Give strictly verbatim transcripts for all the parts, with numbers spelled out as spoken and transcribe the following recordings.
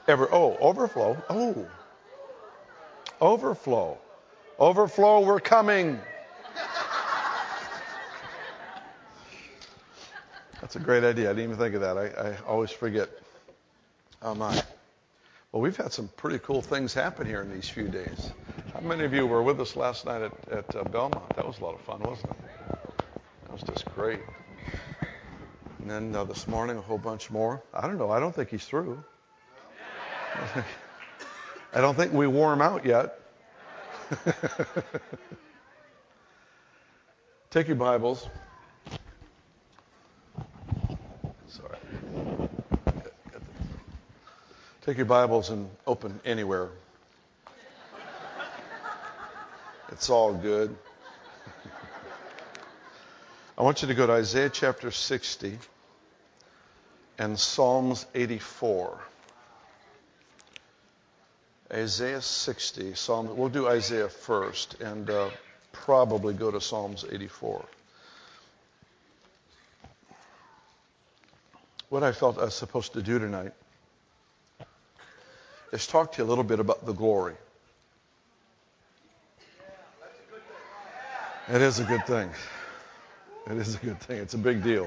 Ever, oh, overflow. Oh, overflow. Overflow, we're coming. That's a great idea. I didn't even think of that. I, I always forget. Oh, my. Well, we've had some pretty cool things happen here in these few days. How many of you were with us last night at, at uh, Belmont? That was a lot of fun, wasn't it? That was just great. And then uh, this morning, a whole bunch more. I don't know. I don't think he's through. I don't think we wore him out yet. Take your Bibles. Sorry. Take your Bibles and open anywhere. It's all good. I want you to go to Isaiah chapter sixty and Psalms eighty-four. Isaiah sixty, Psalm. We'll do Isaiah first and uh, probably go to Psalms eighty-four. What I felt I was supposed to do tonight is talk to you a little bit about the glory. It is a good thing. It is a good thing. It's a big deal.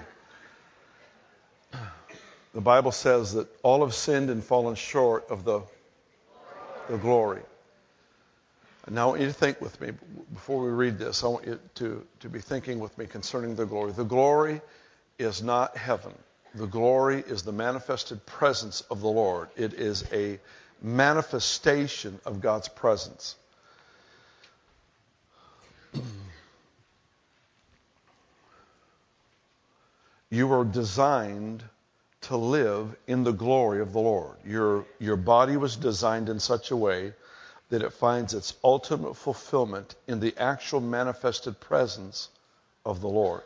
The Bible says that all have sinned and fallen short of the, the glory. And now I want you to think with me, before we read this, I want you to, to be thinking with me concerning the glory. The glory is not heaven. The glory is the manifested presence of the Lord. It is a manifestation of God's presence. You are designed to live in the glory of the Lord. Your, your body was designed in such a way that it finds its ultimate fulfillment in the actual manifested presence of the Lord.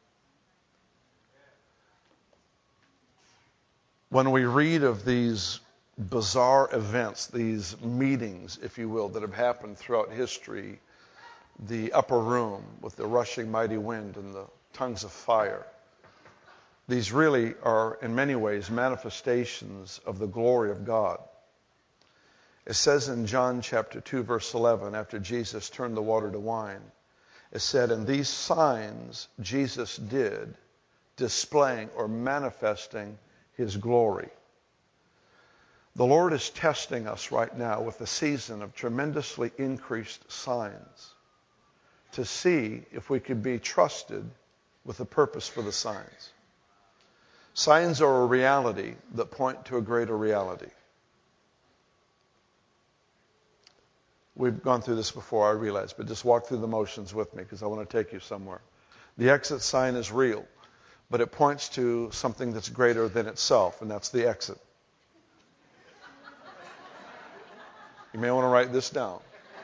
When we read of these bizarre events, these meetings, if you will, that have happened throughout history, the upper room with the rushing mighty wind and the tongues of fire, these really are, in many ways, manifestations of the glory of God. It says in John chapter two, verse eleven, after Jesus turned the water to wine, it said, and these signs Jesus did, displaying or manifesting his glory. The Lord is testing us right now with a season of tremendously increased signs to see if we could be trusted with the purpose for the signs. Signs are a reality that point to a greater reality. We've gone through this before, I realize, but just walk through the motions with me because I want to take you somewhere. The exit sign is real, but it points to something that's greater than itself, and that's the exit. You may want to write this down.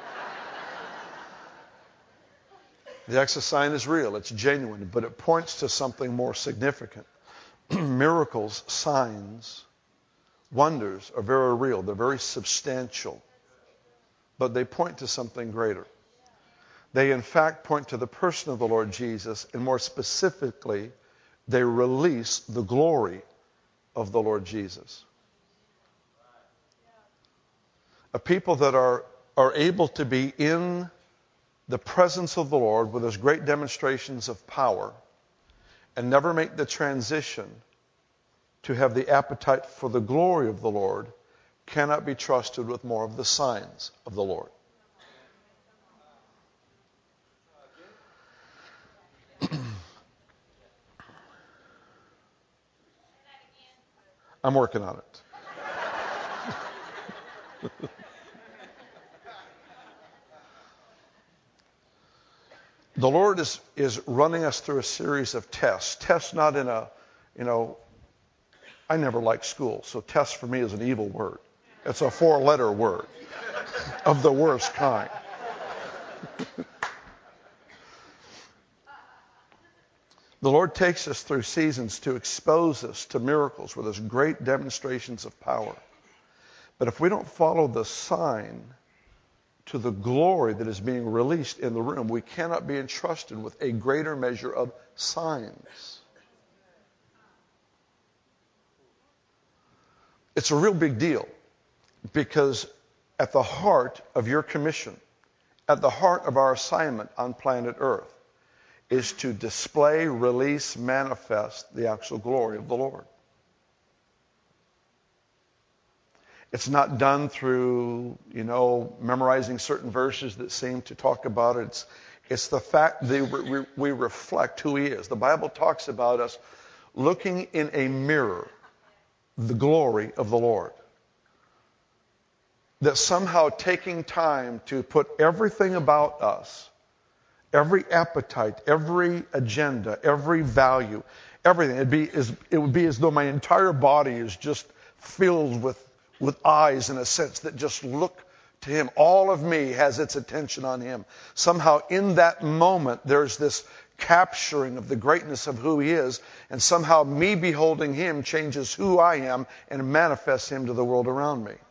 The exit sign is real, it's genuine, but it points to something more significant. Miracles, signs, wonders are very real. They're very substantial. But they point to something greater. They, in fact, point to the person of the Lord Jesus, and more specifically, they release the glory of the Lord Jesus. A people that are, are able to be in the presence of the Lord with those great demonstrations of power and never make the transition to have the appetite for the glory of the Lord cannot be trusted with more of the signs of the Lord. I'm working on it. The Lord is, is running us through a series of tests. Tests not in a, you know, I never liked school, so test for me is an evil word. It's a four-letter word of the worst kind. The Lord takes us through seasons to expose us to miracles where there's great demonstrations of power. But if we don't follow the sign to the glory that is being released in the room, we cannot be entrusted with a greater measure of signs. It's a real big deal. Because at the heart of your commission, at the heart of our assignment on planet Earth, is to display, release, manifest the actual glory of the Lord. It's not done through, you know, memorizing certain verses that seem to talk about it. It's, it's the fact that we, we reflect who He is. The Bible talks about us looking in a mirror, the glory of the Lord. That somehow taking time to put everything about us, every appetite, every agenda, every value, everything, it'd be as, it would be as though my entire body is just filled with with eyes, in a sense, that just look to Him. All of me has its attention on Him. Somehow in that moment, there's this capturing of the greatness of who He is, and somehow me beholding Him changes who I am and manifests Him to the world around me.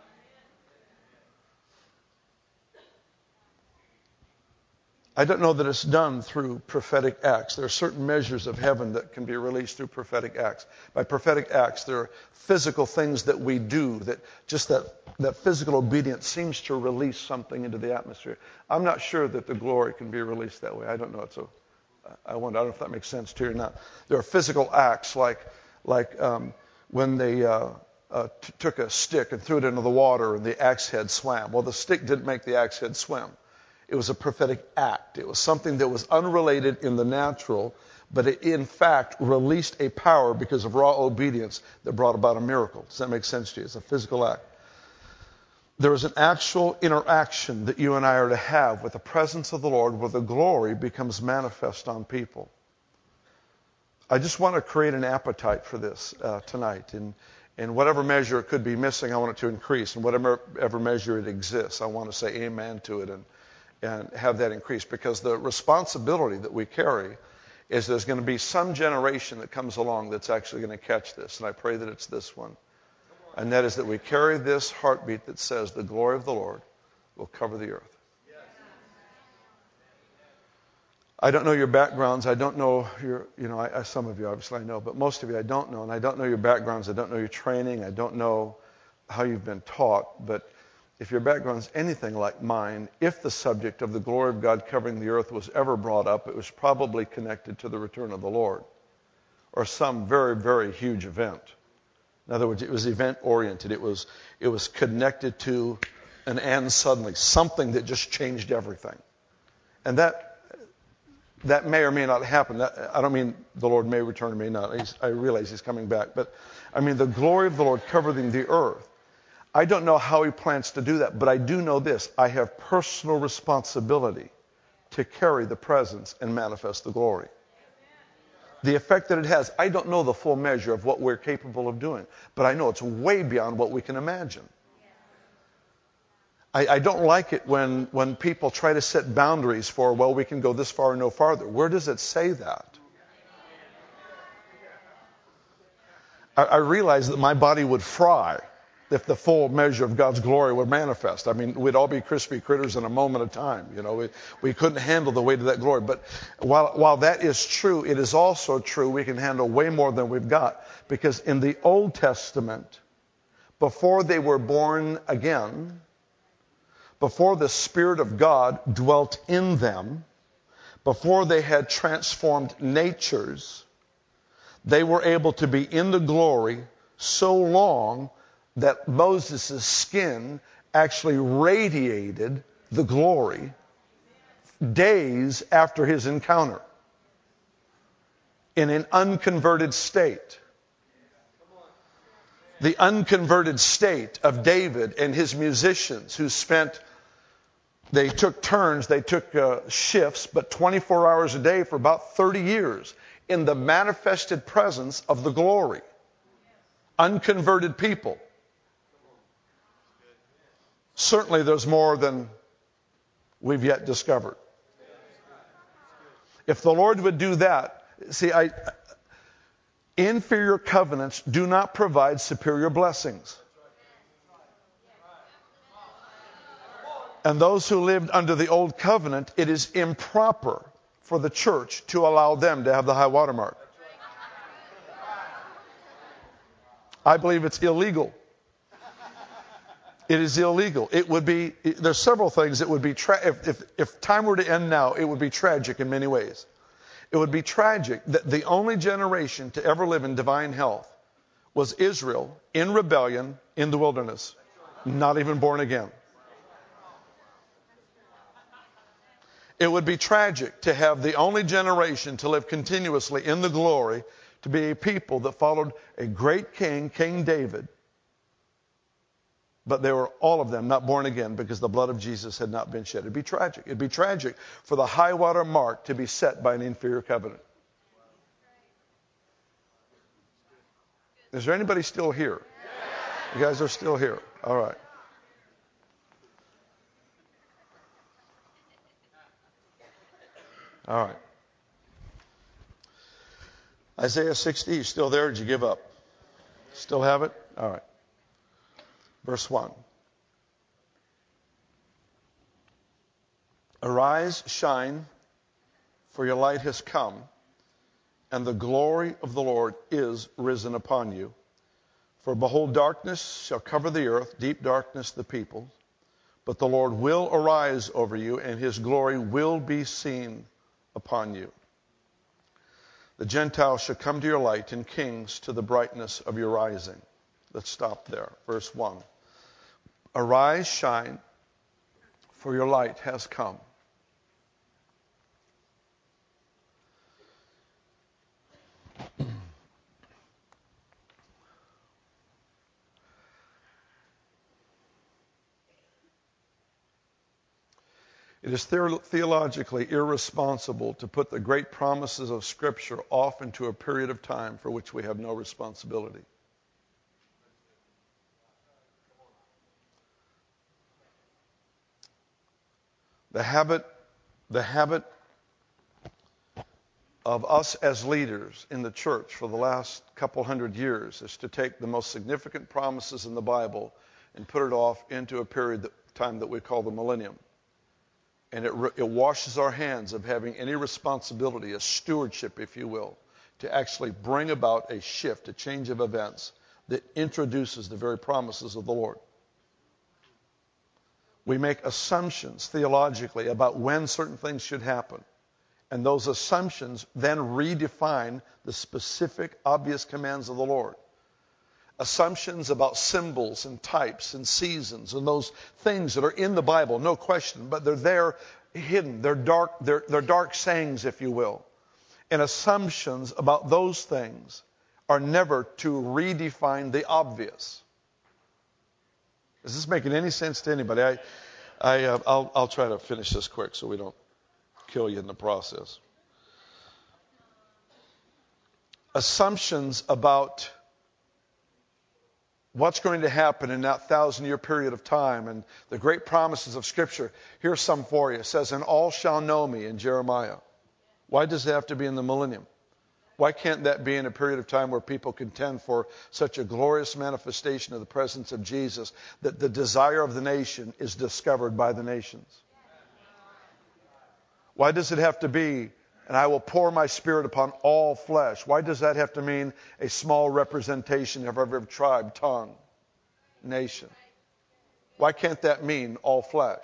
I don't know that it's done through prophetic acts. There are certain measures of heaven that can be released through prophetic acts. By prophetic acts, there are physical things that we do that just that, that physical obedience seems to release something into the atmosphere. I'm not sure that the glory can be released that way. I don't know. It's a, I wonder, I don't know if that makes sense to you or not. There are physical acts like, like um, when they uh, uh, t- took a stick and threw it into the water and the axe head swam. Well, the stick didn't make the axe head swim. It was a prophetic act. It was something that was unrelated in the natural, but it in fact released a power because of raw obedience that brought about a miracle. Does that make sense to you? It's a physical act. There is an actual interaction that you and I are to have with the presence of the Lord where the glory becomes manifest on people. I just want to create an appetite for this uh, tonight. And in whatever measure it could be missing, I want it to increase. And whatever, whatever measure it exists, I want to say amen to it and and have that increase, because the responsibility that we carry is there's going to be some generation that comes along that's actually going to catch this, and I pray that it's this one. And that is that we carry this heartbeat that says the glory of the Lord will cover the earth. I don't know your backgrounds. I don't know your, you know, I, I, some of you obviously I know, but most of you I don't know, and I don't know your backgrounds. I don't know your training. I don't know how you've been taught, but if your background is anything like mine, if the subject of the glory of God covering the earth was ever brought up, it was probably connected to the return of the Lord or some very, very huge event. In other words, it was event-oriented. It was, it was connected to an and suddenly, something that just changed everything. And that, that may or may not happen. That, I don't mean the Lord may return or may not. He's, I realize He's coming back. But I mean the glory of the Lord covering the earth. I don't know how He plans to do that, but I do know this. I have personal responsibility to carry the presence and manifest the glory. The effect that it has, I don't know the full measure of what we're capable of doing, but I know it's way beyond what we can imagine. I, I don't like it when, when people try to set boundaries for, well, we can go this far and no farther. Where does it say that? I, I realize that my body would fry if the full measure of God's glory would manifest. I mean, we'd all be crispy critters in a moment of time. You know, we, we couldn't handle the weight of that glory. But while, while that is true, it is also true we can handle way more than we've got. Because in the Old Testament, before they were born again, before the Spirit of God dwelt in them, before they had transformed natures, they were able to be in the glory so long that Moses' skin actually radiated the glory days after his encounter in an unconverted state. The unconverted state of David and his musicians who spent, they took turns, they took uh, shifts, but twenty-four hours a day for about thirty years in the manifested presence of the glory. Unconverted people. Certainly there's more than we've yet discovered. If the Lord would do that, see, I, inferior covenants do not provide superior blessings. And those who lived under the old covenant, it is improper for the church to allow them to have the high water mark. I believe it's illegal. It is illegal. It would be, there's several things. It would be, tra- if, if, if time were to end now, it would be tragic in many ways. It would be tragic that the only generation to ever live in divine health was Israel in rebellion in the wilderness, not even born again. It would be tragic to have the only generation to live continuously in the glory to be a people that followed a great king, King David, but they were, all of them, not born again because the blood of Jesus had not been shed. It'd be tragic. It'd be tragic for the high water mark to be set by an inferior covenant. Is there anybody still here? You guys are still here. All right. All right. Isaiah sixty, you still there? Or did you give up? Still have it? All right. Verse one. Arise, shine, for your light has come, and the glory of the Lord is risen upon you. For behold, darkness shall cover the earth, deep darkness the people. But the Lord will arise over you, and his glory will be seen upon you. The Gentiles shall come to your light, and kings to the brightness of your rising. Let's stop there. Verse one. Arise, shine, for your light has come. It is theologically irresponsible to put the great promises of Scripture off into a period of time for which we have no responsibility. The habit, the habit of us as leaders in the church for the last couple hundred years is to take the most significant promises in the Bible and put it off into a period of time that we call the millennium. And it, it washes our hands of having any responsibility, a stewardship, if you will, to actually bring about a shift, a change of events that introduces the very promises of the Lord. We make assumptions theologically about when certain things should happen. And those assumptions then redefine the specific, obvious commands of the Lord. Assumptions about symbols and types and seasons and those things that are in the Bible, no question, but they're there hidden. They're dark, they're, they're dark sayings, if you will. And assumptions about those things are never to redefine the obvious. Is this making any sense to anybody? I, I, uh, I'll, I'll try to finish this quick so we don't kill you in the process. Assumptions about what's going to happen in that thousand-year period of time and the great promises of Scripture. Here's some for you. It says, and all shall know me in Jeremiah. Why does it have to be in the millennium? Why can't that be in a period of time where people contend for such a glorious manifestation of the presence of Jesus that the desire of the nation is discovered by the nations? Why does it have to be, and I will pour my Spirit upon all flesh? Why does that have to mean a small representation of every tribe, tongue, nation? Why can't that mean all flesh?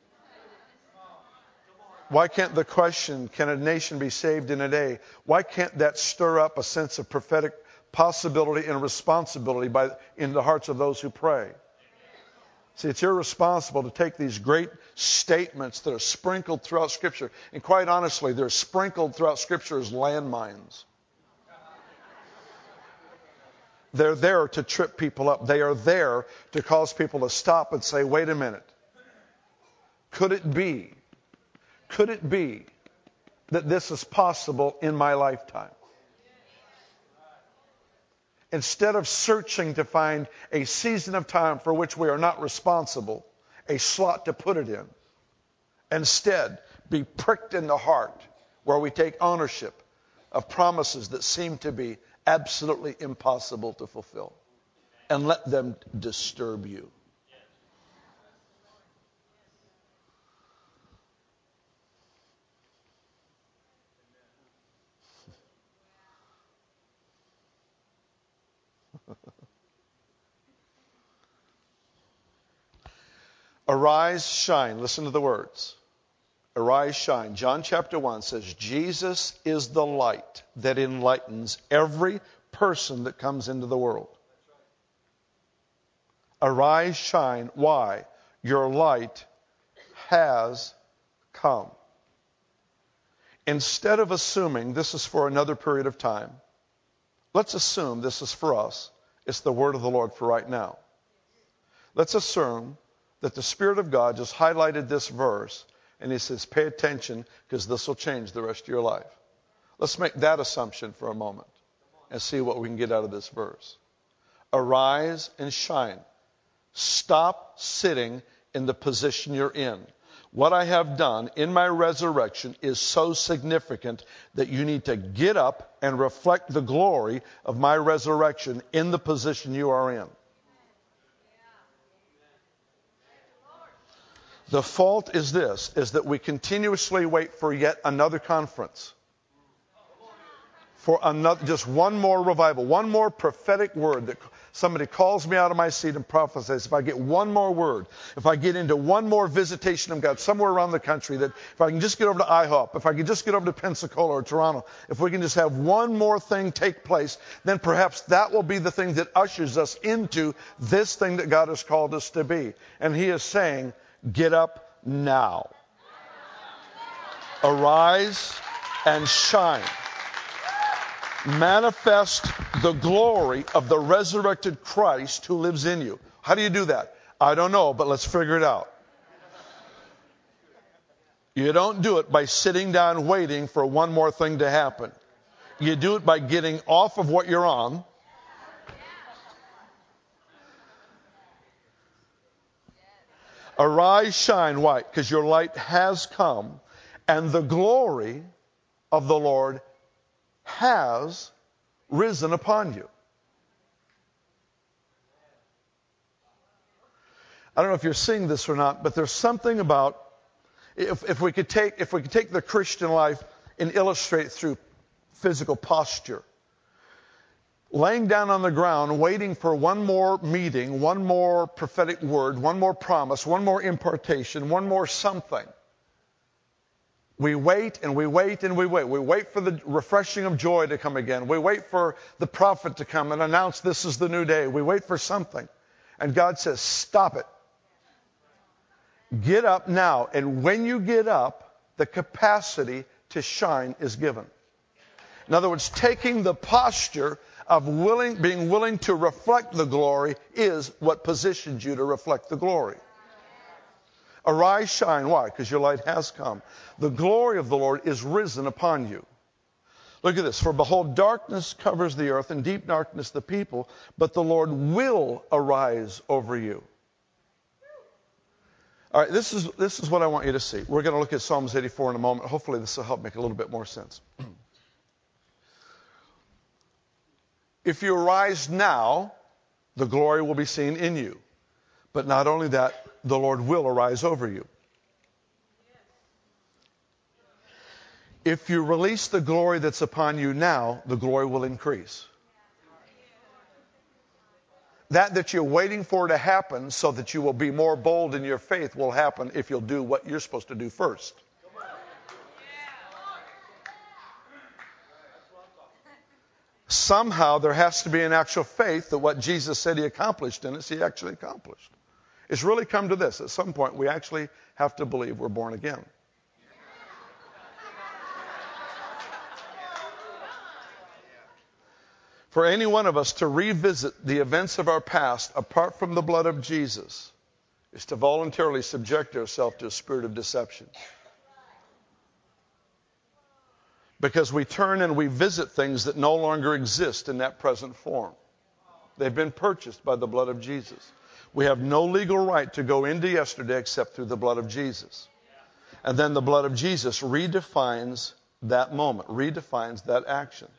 Why can't the question, can a nation be saved in a day? Why can't that stir up a sense of prophetic possibility and responsibility by, in the hearts of those who pray? See, it's irresponsible to take these great statements that are sprinkled throughout Scripture, and quite honestly, they're sprinkled throughout Scripture as landmines. They're there to trip people up. They are there to cause people to stop and say, wait a minute. Could it be, could it be that this is possible in my lifetime? Instead of searching to find a season of time for which we are not responsible, a slot to put it in, instead be pricked in the heart where we take ownership of promises that seem to be absolutely impossible to fulfill, and let them disturb you. Arise, shine. Listen to the words. Arise, shine. John chapter one says, Jesus is the light that enlightens every person that comes into the world. Arise, shine. Why? Your light has come. Instead of assuming this is for another period of time, let's assume this is for us. It's the word of the Lord for right now. Let's assume that the Spirit of God just highlighted this verse and he says, pay attention because this will change the rest of your life. Let's make that assumption for a moment and see what we can get out of this verse. Arise and shine. Stop sitting in the position you're in. What I have done in my resurrection is so significant that you need to get up and reflect the glory of my resurrection in the position you are in. The fault is this, is that we continuously wait for yet another conference. For another, just one more revival, one more prophetic word that somebody calls me out of my seat and prophesies. If I get one more word, if I get into one more visitation of God somewhere around the country, that if I can just get over to IHOP, if I can just get over to Pensacola or Toronto, if we can just have one more thing take place, then perhaps that will be the thing that ushers us into this thing that God has called us to be. And he is saying, get up now. Arise and shine. Manifest the glory of the resurrected Christ who lives in you. How do you do that? I don't know, but let's figure it out. You don't do it by sitting down waiting for one more thing to happen. You do it by getting off of what you're on. Arise, shine. Why? Because your light has come, and the glory of the Lord has risen upon you. I don't know if you're seeing this or not, but there's something about if, if we could take if we could take the Christian life and illustrate through physical posture. Laying down on the ground, waiting for one more meeting, one more prophetic word, one more promise, one more impartation, one more something. We wait and we wait and we wait. We wait for the refreshing of joy to come again. We wait for the prophet to come and announce this is the new day. We wait for something. And God says, stop it. Get up now. And when you get up, the capacity to shine is given. In other words, taking the posture of willing, being willing to reflect the glory is what positions you to reflect the glory. Arise, shine. Why? Because your light has come. The glory of the Lord is risen upon you. Look at this. For behold, darkness covers the earth, and deep darkness the people, but the Lord will arise over you. All right, this is, this is what I want you to see. We're going to look at Psalms eighty-four in a moment. Hopefully this will help make a little bit more sense. If you arise now, the glory will be seen in you. But not only that, the Lord will arise over you. If you release the glory that's upon you now, the glory will increase. That that you're waiting for to happen so that you will be more bold in your faith will happen if you'll do what you're supposed to do first. Somehow there has to be an actual faith that what Jesus said he accomplished in us, he actually accomplished. It's really come to this. At some point, we actually have to believe we're born again. For any one of us to revisit the events of our past apart from the blood of Jesus is to voluntarily subject ourselves to a spirit of deception. Because we turn and we visit things that no longer exist in that present form. They've been purchased by the blood of Jesus. We have no legal right to go into yesterday except through the blood of Jesus. And then the blood of Jesus redefines that moment, redefines that action.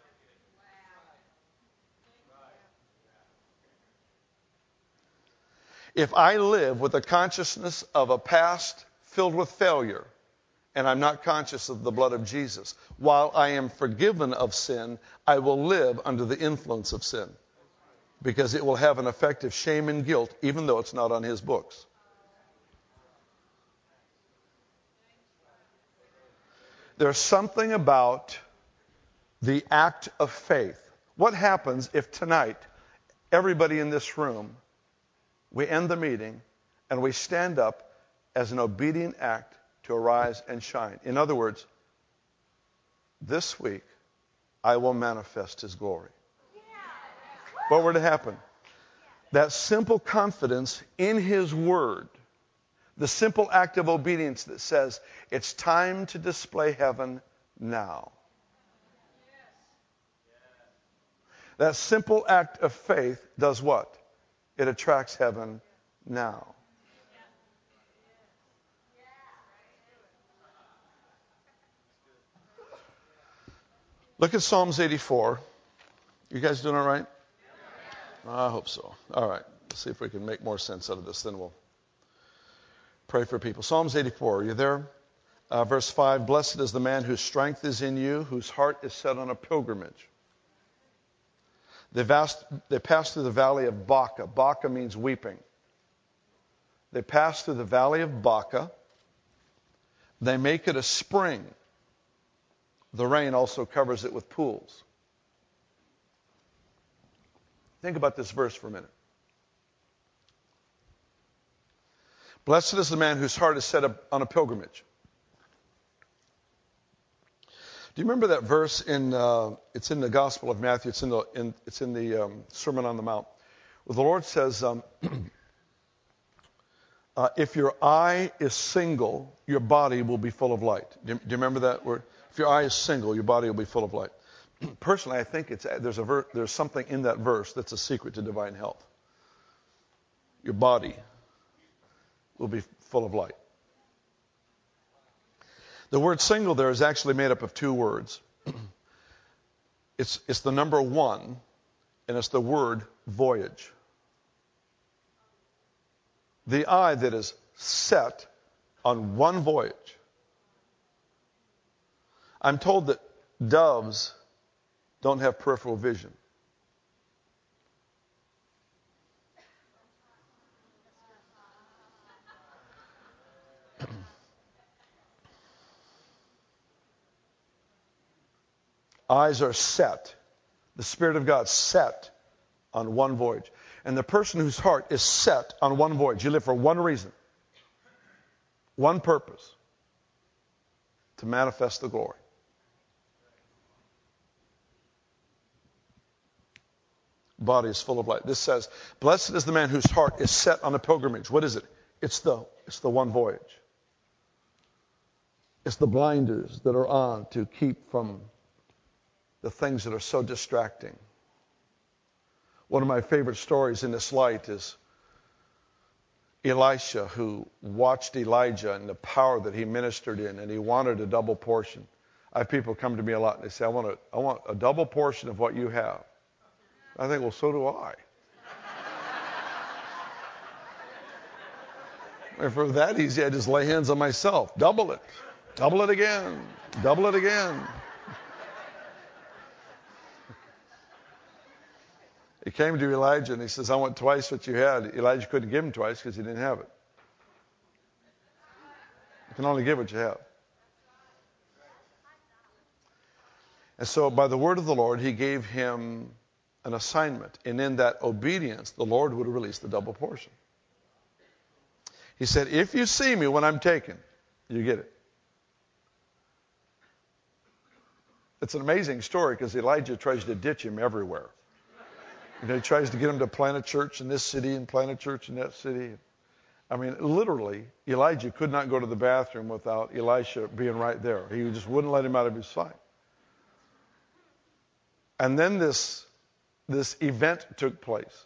If I live with a consciousness of a past filled with failure, and I'm not conscious of the blood of Jesus, while I am forgiven of sin, I will live under the influence of sin. Because it will have an effect of shame and guilt, even though it's not on his books. There's something about the act of faith. What happens if tonight, everybody in this room, we end the meeting and we stand up as an obedient act to arise and shine? In other words, this week, I will manifest His glory. What were to happen? That simple confidence in His Word, the simple act of obedience that says, it's time to display heaven now. That simple act of faith does what? It attracts heaven now. Look at Psalms eighty-four. You guys doing all right? I hope so. All right. Let's see if we can make more sense out of this. Then we'll pray for people. Psalms eighty-four. Are you there? Uh, verse five. Blessed is the man whose strength is in you, whose heart is set on a pilgrimage. They passed, they passed through the valley of Baca. Baca means weeping. They passed through the valley of Baca. They make it a spring. The rain also covers it with pools. Think about this verse for a minute. Blessed is the man whose heart is set up on a pilgrimage. Do you remember that verse in, uh, it's in the Gospel of Matthew, it's in the, in, it's in the um, Sermon on the Mount, where the Lord says, um, uh, if your eye is single, your body will be full of light. Do you, do you remember that word? If your eye is single, your body will be full of light. Personally, I think it's, there's, a ver- there's something in that verse that's a secret to divine health. Your body will be full of light. The word single there is actually made up of two words. It's, it's the number one, and it's the word voyage. The eye that is set on one voyage. I'm told that doves don't have peripheral vision. Eyes are set. The Spirit of God set on one voyage. And the person whose heart is set on one voyage, you live for one reason, one purpose, to manifest the glory. Body is full of light. This says, blessed is the man whose heart is set on a pilgrimage. What is it? It's the, it's the one voyage. It's the blinders that are on to keep from the things that are so distracting. One of my favorite stories in this light is Elisha, who watched Elijah and the power that he ministered in, and he wanted a double portion. I have people come to me a lot and they say, I want a, I want a double portion of what you have. I think, well, so do I. If it were that easy, I'd just lay hands on myself. Double it. Double it again. Double it again. He came to Elijah and he says, I want twice what you had. Elijah couldn't give him twice because he didn't have it. You can only give what you have. And so by the word of the Lord, he gave him an assignment. And in that obedience, the Lord would release the double portion. He said, if you see me when I'm taken, you get it. It's an amazing story because Elijah tries to ditch him everywhere. You know, he tries to get him to plant a church in this city and plant a church in that city. I mean, literally, Elijah could not go to the bathroom without Elisha being right there. He just wouldn't let him out of his sight. And then this, this event took place.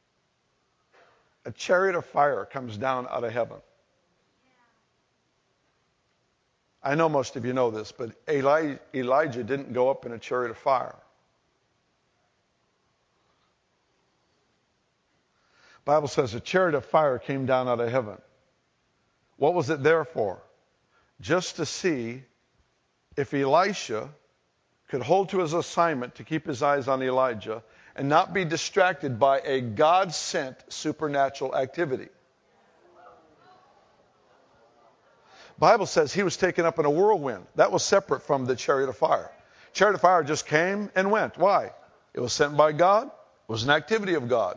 A chariot of fire comes down out of heaven. I know most of you know this, but Eli, Elijah didn't go up in a chariot of fire. The Bible says a chariot of fire came down out of heaven. What was it there for? Just to see if Elisha could hold to his assignment to keep his eyes on Elijah and not be distracted by a God-sent supernatural activity. Bible says he was taken up in a whirlwind. That was separate from the chariot of fire. Chariot of fire just came and went. Why? It was sent by God. It was an activity of God.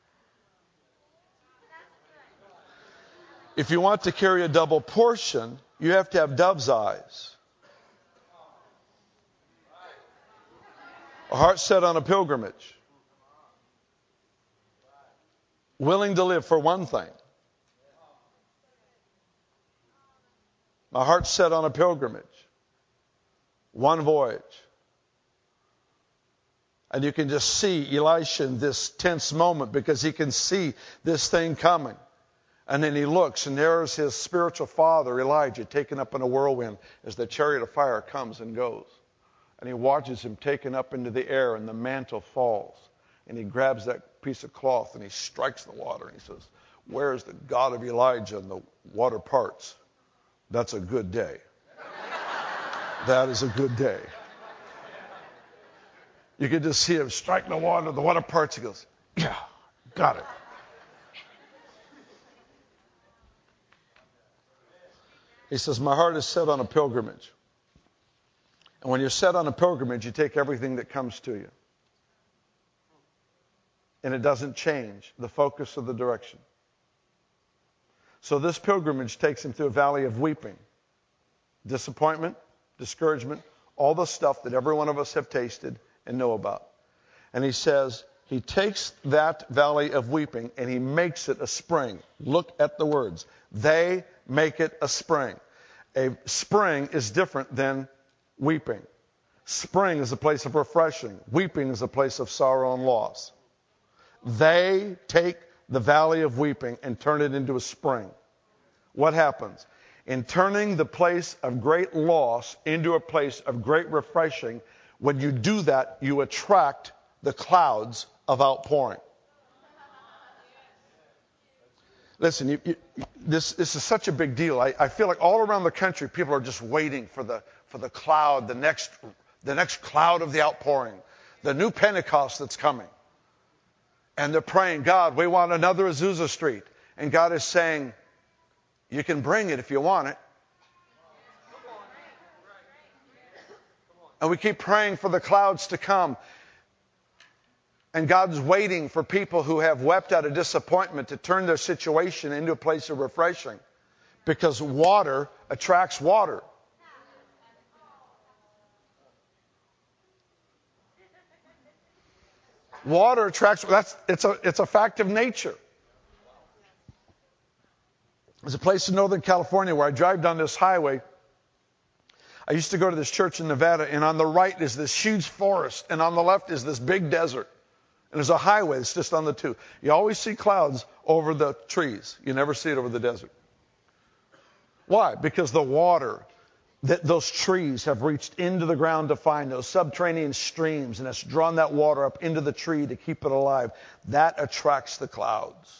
If you want to carry a double portion, you have to have dove's eyes. A heart set on a pilgrimage. Willing to live for one thing. My heart's set on a pilgrimage. One voyage. And you can just see Elisha in this tense moment because he can see this thing coming. And then he looks, and there's his spiritual father, Elijah, taken up in a whirlwind as the chariot of fire comes and goes. And he watches him taken up into the air, and the mantle falls. And he grabs that piece of cloth, and he strikes the water, and he says, "Where is the God of Elijah?" And the water parts. That's a good day. That is a good day. You could just see him strike the water, the water parts. He goes, "Yeah, got it." He says, "My heart is set on a pilgrimage." And when you're set on a pilgrimage, you take everything that comes to you. And it doesn't change the focus of the direction. So this pilgrimage takes him through a valley of weeping, disappointment, discouragement, all the stuff that every one of us have tasted and know about. And he says, he takes that valley of weeping and he makes it a spring. Look at the words. They make it a spring. A spring is different than weeping. Spring is a place of refreshing. Weeping is a place of sorrow and loss. They take the valley of weeping and turn it into a spring. What happens? In turning the place of great loss into a place of great refreshing, when you do that, you attract the clouds of outpouring. Listen, you, you, this, this is such a big deal. I, I feel like all around the country, people are just waiting for the for the cloud, the next the next cloud of the outpouring, the new Pentecost that's coming. And they're praying, "God, we want another Azusa Street." And God is saying, "You can bring it if you want it." And we keep praying for the clouds to come. And God's waiting for people who have wept out of disappointment to turn their situation into a place of refreshing. Because water attracts water. Water attracts, that's, it's a, it's a fact of nature. There's a place in Northern California where I drive down this highway. I used to go to this church in Nevada, and on the right is this huge forest, and on the left is this big desert. And there's a highway that's just on the two. You always see clouds over the trees. You never see it over the desert. Why? Because the water that those trees have reached into the ground to find, those subterranean streams, and it's drawn that water up into the tree to keep it alive. That attracts the clouds.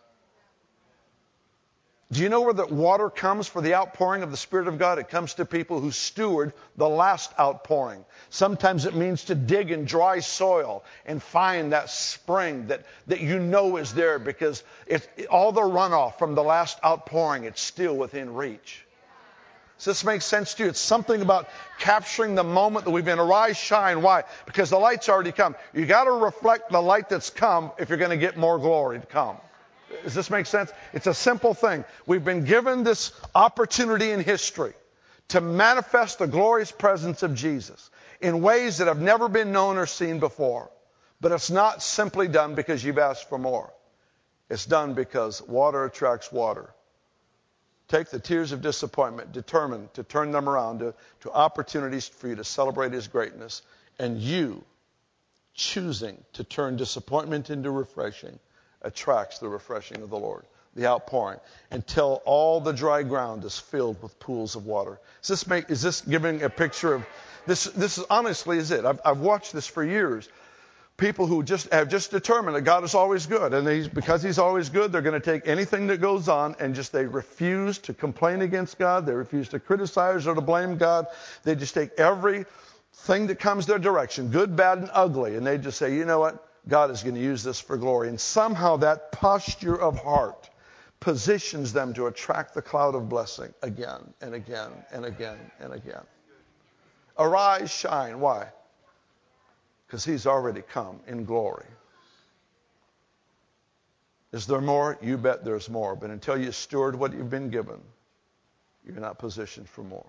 Do you know where the water comes for the outpouring of the Spirit of God? It comes to people who steward the last outpouring. Sometimes it means to dig in dry soil and find that spring that, that you know is there, because it, all the runoff from the last outpouring, it's still within reach. Does this make sense to you? It's something about capturing the moment that we've been. Arise, shine. Why? Because the light's already come. You got to reflect the light that's come if you're going to get more glory to come. Does this make sense? It's a simple thing. We've been given this opportunity in history to manifest the glorious presence of Jesus in ways that have never been known or seen before. But it's not simply done because you've asked for more. It's done because water attracts water. Take the tears of disappointment, determined to turn them around to, to opportunities for you to celebrate His greatness, and you choosing to turn disappointment into refreshing attracts the refreshing of the Lord, the outpouring, until all the dry ground is filled with pools of water. Is this, make, is this giving a picture of this? This is, honestly is it. I've, I've watched this for years. People who just have just determined that God is always good, and he's, because He's always good, they're going to take anything that goes on and just they refuse to complain against God. They refuse to criticize or to blame God. They just take everything that comes their direction, good, bad, and ugly, and they just say, you know what? God is going to use this for glory. And somehow that posture of heart positions them to attract the cloud of blessing again and again and again and again. Arise, shine. Why? Because he's already come in glory. Is there more? You bet there's more. But until you steward what you've been given, you're not positioned for more.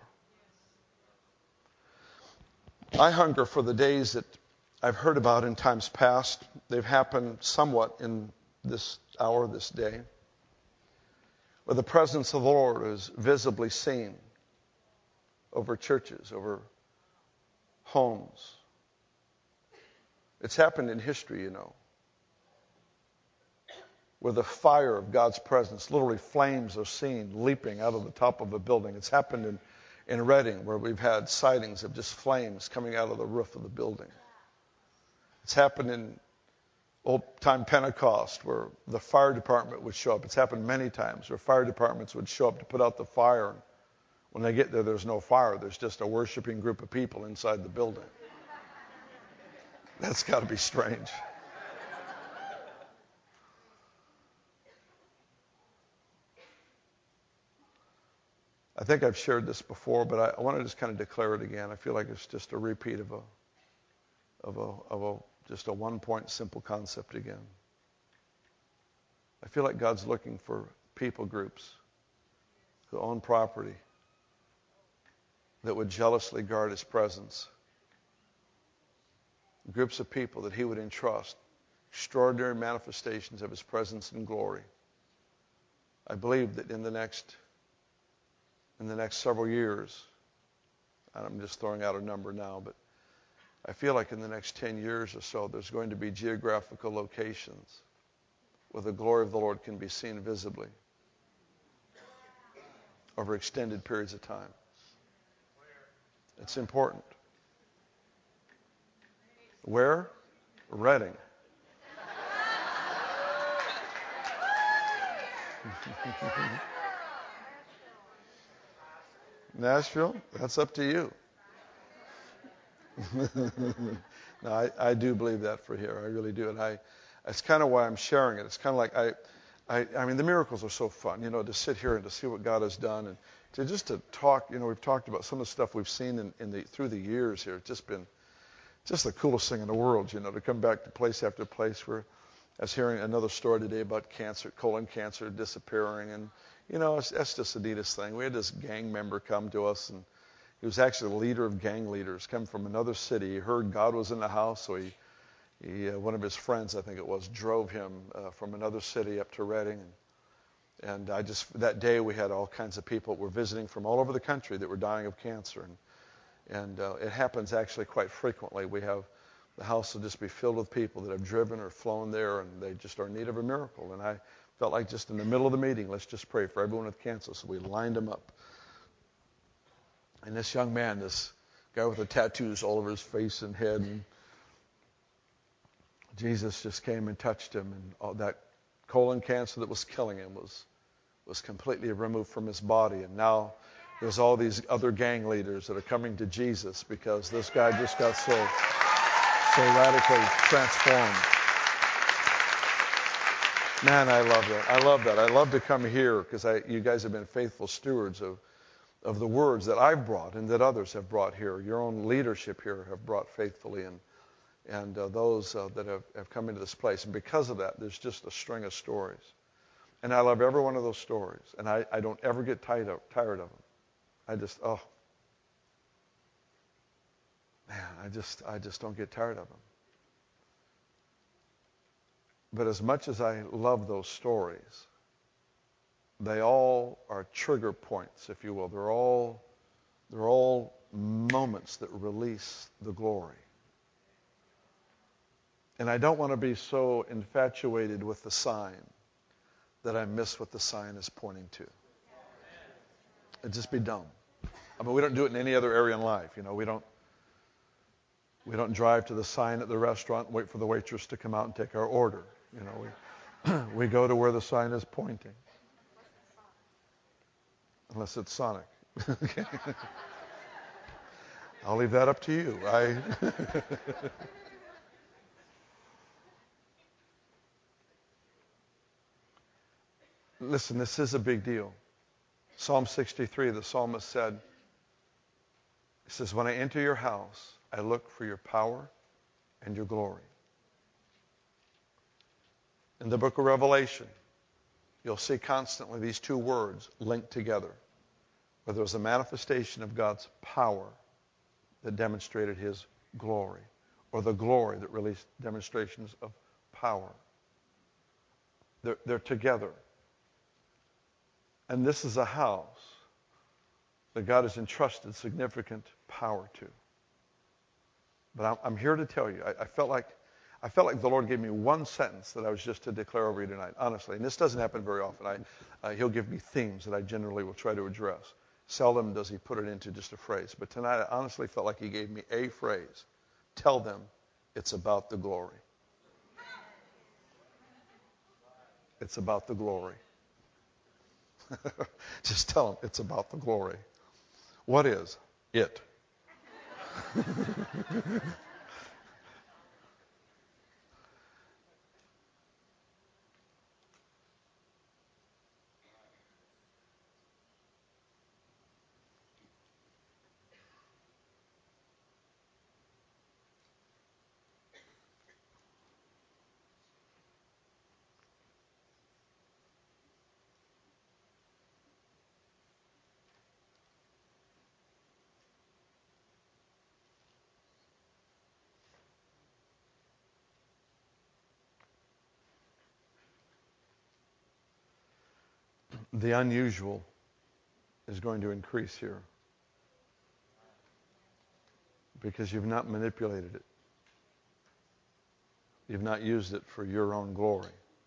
I hunger for the days that I've heard about in times past. They've happened somewhat in this hour, this day, where the presence of the Lord is visibly seen over churches, over homes. It's happened in history, you know, where the fire of God's presence, literally flames are seen leaping out of the top of a building. It's happened in, in Reading, where we've had sightings of just flames coming out of the roof of the building. It's happened in old-time Pentecost, where the fire department would show up. It's happened many times where fire departments would show up to put out the fire. When they get there, there's no fire. There's just a worshiping group of people inside the building. That's got to be strange. I think I've shared this before, but I, I want to just kind of declare it again. I feel like it's just a repeat of a, of a, of a, just a one-point simple concept again. I feel like God's looking for people groups who own property that would jealously guard his presence. Groups of people that he would entrust extraordinary manifestations of his presence and glory. I believe that in the next in the next several years, and I'm just throwing out a number now, but I feel like in the next ten years or so, there's going to be geographical locations where the glory of the Lord can be seen visibly over extended periods of time. It's important. Where? Reading. Nashville? That's up to you. No, I, I do believe that for here. I really do. And I, that's kind of why I'm sharing it. It's kind of like, I, I, I mean, the miracles are so fun, you know, to sit here and to see what God has done and to just to talk, you know, we've talked about some of the stuff we've seen in, in the, through the years here. It's just been just the coolest thing in the world, you know, to come back to place after place where I was hearing another story today about cancer, colon cancer disappearing. And, you know, it's, that's just the neatest thing. We had this gang member come to us, and he was actually the leader of gang leaders, come from another city. He heard God was in the house, so he, he uh, one of his friends, I think it was, drove him uh, from another city up to Reading. And, and I just, that day we had all kinds of people that were visiting from all over the country that were dying of cancer. And, and uh, it happens actually quite frequently. We have, the house will just be filled with people that have driven or flown there, and they just are in need of a miracle. And I felt like just in the middle of the meeting, let's just pray for everyone with cancer. So we lined them up. And this young man, this guy with the tattoos all over his face and head, and Jesus just came and touched him, and all that colon cancer that was killing him was was completely removed from his body. And now there's all these other gang leaders that are coming to Jesus because this guy just got so so radically transformed. Man, I love that. I love that. I love to come here because I, you guys have been faithful stewards of of the words that I've brought and that others have brought here. Your own leadership here have brought faithfully, and and uh, those uh, that have, have come into this place. And because of that, there's just a string of stories. And I love every one of those stories. And I, I don't ever get tired of, tired of them. I just, oh, man, I just, I just don't get tired of them. But as much as I love those stories, they all are trigger points, if you will. They're all, they're all moments that release the glory. And I don't want to be so infatuated with the sign that I miss what the sign is pointing to. It'd just be dumb. I mean, we don't do it in any other area in life. You know, we don't, we don't drive to the sign at the restaurant and wait for the waitress to come out and take our order. You know, we, we go to where the sign is pointing. Unless it's Sonic. I'll leave that up to you. I Listen, this is a big deal. Psalm sixty-three, the psalmist said, he says, when I enter your house, I look for your power and your glory. In the book of Revelation, you'll see constantly these two words linked together, where there was a manifestation of God's power that demonstrated his glory, or the glory that released demonstrations of power. They're, they're together. And this is a house that God has entrusted significant power to. But I'm, I'm here to tell you, I, I felt like I felt like the Lord gave me one sentence that I was just to declare over you tonight, honestly. And this doesn't happen very often. I, uh, he'll give me themes that I generally will try to address. Seldom does he put it into just a phrase. But tonight I honestly felt like he gave me a phrase. Tell them it's about the glory. It's about the glory. Just tell them it's about the glory. What is it? The unusual is going to increase here because you've not manipulated it. You've not used it for your own glory.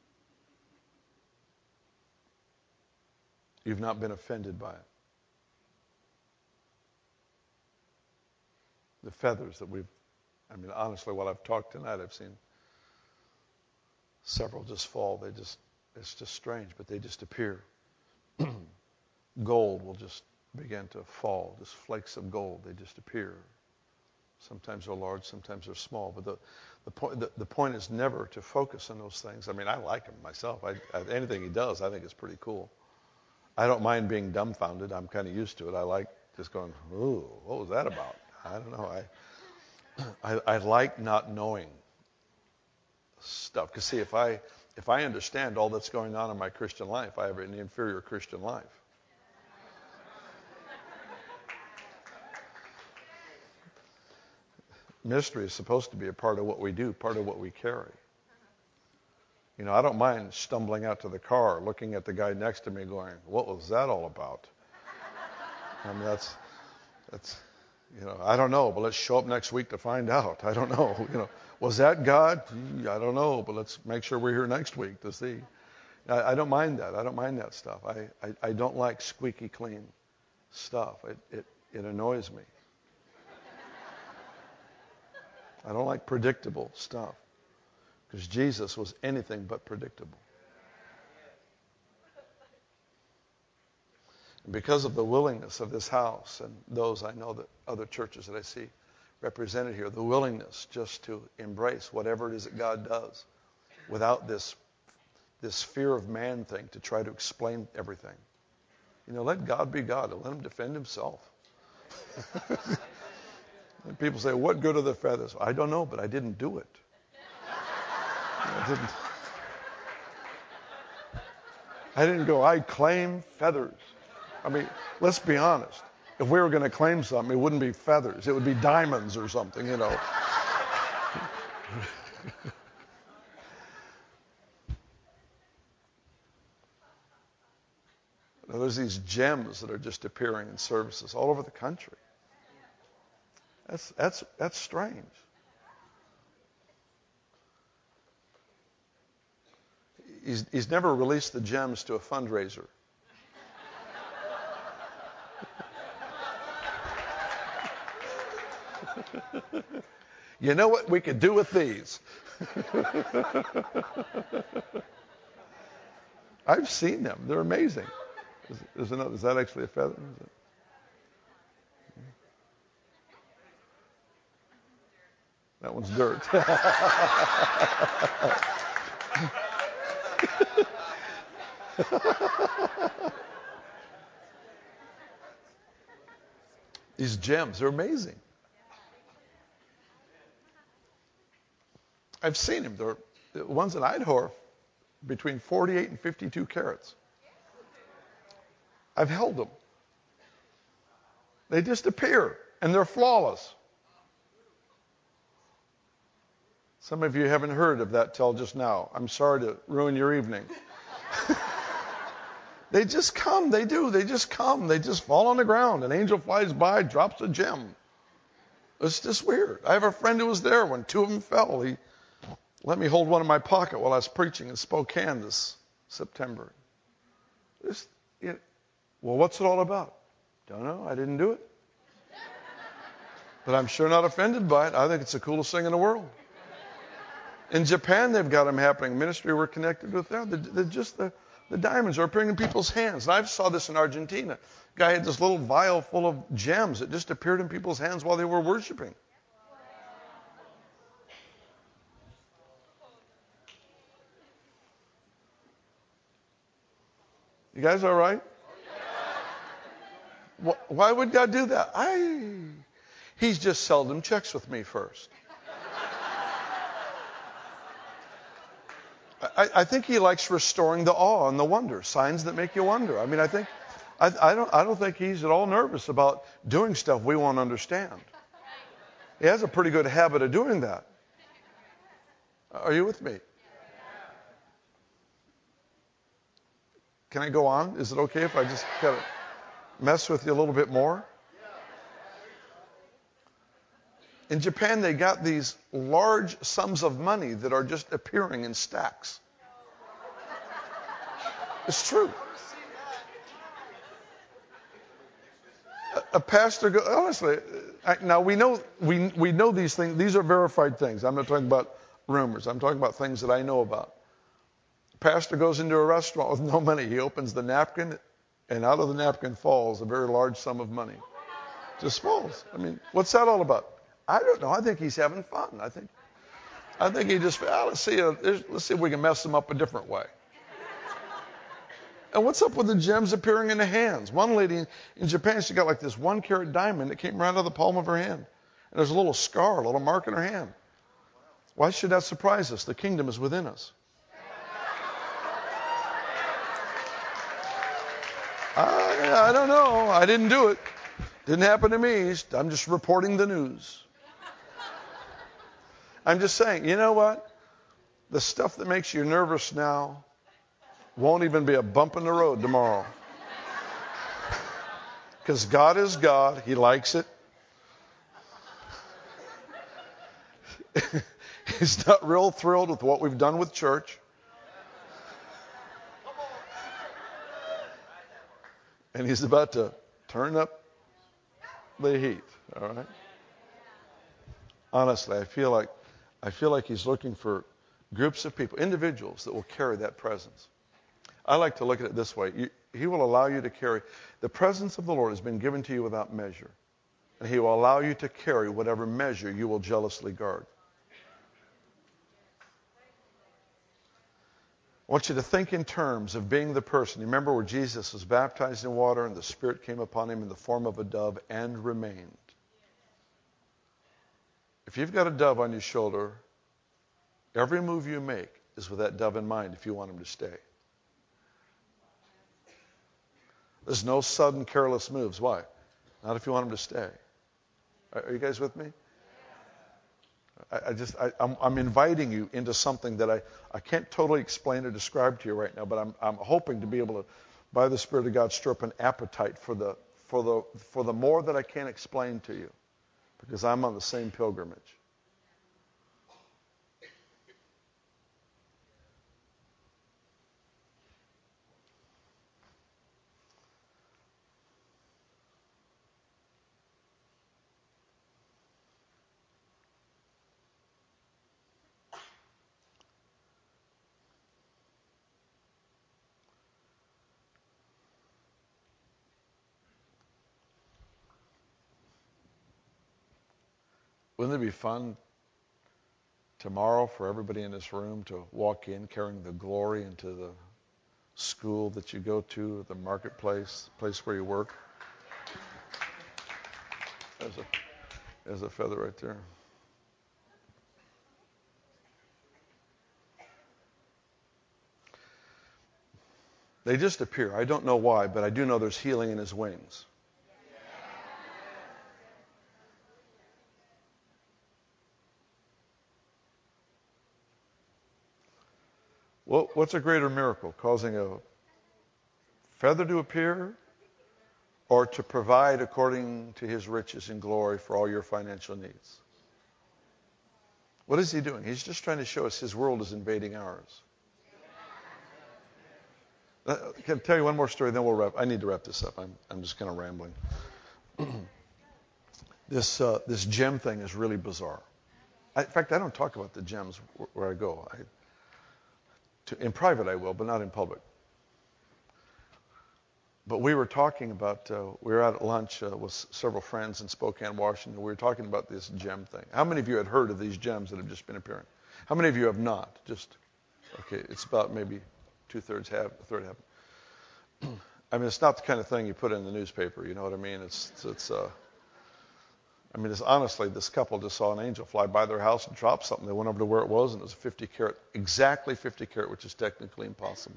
You've not been offended by it. The feathers that we've, I mean, honestly, while I've talked tonight, I've seen several just fall. They just, it's just strange, but they just appear. Gold will just begin to fall, just flakes of gold. They just appear. Sometimes they're large, sometimes they're small. But the, the, point, the, the point is never to focus on those things. I mean, I like him myself. I, I, anything he does, I think is pretty cool. I don't mind being dumbfounded. I'm kind of used to it. I like just going, ooh, what was that about? I don't know. I, I, I like not knowing stuff. Because see, if I, if I understand all that's going on in my Christian life, I have an inferior Christian life. Mystery is supposed to be a part of what we do, part of what we carry. You know, I don't mind stumbling out to the car, looking at the guy next to me going, what was that all about? I mean, that's, that's, you know, I don't know, but let's show up next week to find out. I don't know. You know, was that God? I don't know, but let's make sure we're here next week to see. I, I don't mind that. I don't mind that stuff. I, I, I don't like squeaky clean stuff. It, it, it annoys me. I don't like predictable stuff because Jesus was anything but predictable. And because of the willingness of this house and those I know that other churches that I see represented here, the willingness just to embrace whatever it is that God does without this, this fear of man thing to try to explain everything. You know, let God be God and let him defend himself. And people say, what good are the feathers? I don't know, but I didn't do it. I didn't. I didn't go, I claim feathers. I mean, let's be honest. If we were going to claim something, it wouldn't be feathers. It would be diamonds or something, you know. Now, there's these gems that are just appearing in services all over the country. That's, that's, that's strange. He's, he's never released the gems to a fundraiser. You know what we could do with these? I've seen them. They're amazing. Is, is, it, is that actually a feather? Is it? That one's dirt. These gems are amazing. I've seen them. They're, the ones in Idaho are between forty-eight and fifty-two carats. I've held them. They just appear, and they're flawless. Some of you haven't heard of that till just now. I'm sorry to ruin your evening. They just come. They do. They just come. They just fall on the ground. An angel flies by, drops a gem. It's just weird. I have a friend who was there when two of them fell. He let me hold one in my pocket while I was preaching in Spokane this September. Just, you know, well, what's it all about? Don't know. I didn't do it. But I'm sure not offended by it. I think it's the coolest thing in the world. In Japan, they've got them happening. Ministry we're connected with there. They're, they're just the, the diamonds are appearing in people's hands. And I saw this in Argentina. Guy had this little vial full of gems that just appeared in people's hands while they were worshiping. You guys all right? Why would God do that? I, he's just seldom checks with me first. I, I think he likes restoring the awe and the wonder, signs that make you wonder. I mean, I think, I, I don't, I don't think he's at all nervous about doing stuff we won't understand. He has a pretty good habit of doing that. Are you with me? Can I go on? Is it okay if I just kind of mess with you a little bit more? In Japan, they got these large sums of money that are just appearing in stacks. It's true. A, a pastor, go, honestly, I, now we know we we know these things. These are verified things. I'm not talking about rumors. I'm talking about things that I know about. A pastor goes into a restaurant with no money. He opens the napkin, and out of the napkin falls a very large sum of money. Just falls. I mean, what's that all about? I don't know. I think he's having fun. I think, I think he just, oh, let's see, uh, let's see if we can mess him up a different way. And what's up with the gems appearing in the hands? One lady in, in Japan, she got like this one carat diamond that came right out of the palm of her hand. And there's a little scar, a little mark in her hand. Why should that surprise us? The kingdom is within us. I, I don't know. I didn't do it. Didn't happen to me. I'm just reporting the news. I'm just saying, you know what? The stuff that makes you nervous now won't even be a bump in the road tomorrow. Because God is God. He likes it. He's not real thrilled with what we've done with church. And he's about to turn up the heat. All right? Honestly, I feel like I feel like he's looking for groups of people, individuals that will carry that presence. I like to look at it this way. You, he will allow you to carry. The presence of the Lord has been given to you without measure. And he will allow you to carry whatever measure you will jealously guard. I want you to think in terms of being the person. You remember where Jesus was baptized in water and the Spirit came upon him in the form of a dove and remained. If you've got a dove on your shoulder, every move you make is with that dove in mind if you want him to stay. There's no sudden careless moves. Why? Not if you want him to stay. Are you guys with me? I, I just, I, I'm, I'm inviting you into something that I, I can't totally explain or describe to you right now, but I'm, I'm hoping to be able to, by the Spirit of God, stir up an appetite for the, for the, for the more that I can't explain to you, because I'm on the same pilgrimage. Wouldn't it be fun tomorrow for everybody in this room to walk in carrying the glory into the school that you go to, the marketplace, place where you work. There's a, there's a feather right there. They just appear. I don't know why, but I do know there's healing in his wings. Well, what's a greater miracle? Causing a feather to appear or to provide according to his riches and glory for all your financial needs? What is he doing? He's just trying to show us his world is invading ours. Uh, Can I tell you one more story, then we'll wrap. I need to wrap this up. I'm, I'm just kind of rambling. this uh, this gem thing is really bizarre. I, in fact, I don't talk about the gems where, where I go. I, to, in private, I will, but not in public. But we were talking about, uh, we were out at lunch uh, with several friends in Spokane, Washington. We were talking about this gem thing. How many of you had heard of these gems that have just been appearing? How many of you have not? Just, okay, it's about maybe two-thirds, half, a third, half. I mean, it's not the kind of thing you put in the newspaper, you know what I mean? It's, it's, it's uh, I mean, it's honestly, this couple just saw an angel fly by their house and drop something. They went over to where it was, and it was a fifty carat, exactly fifty carat, which is technically impossible.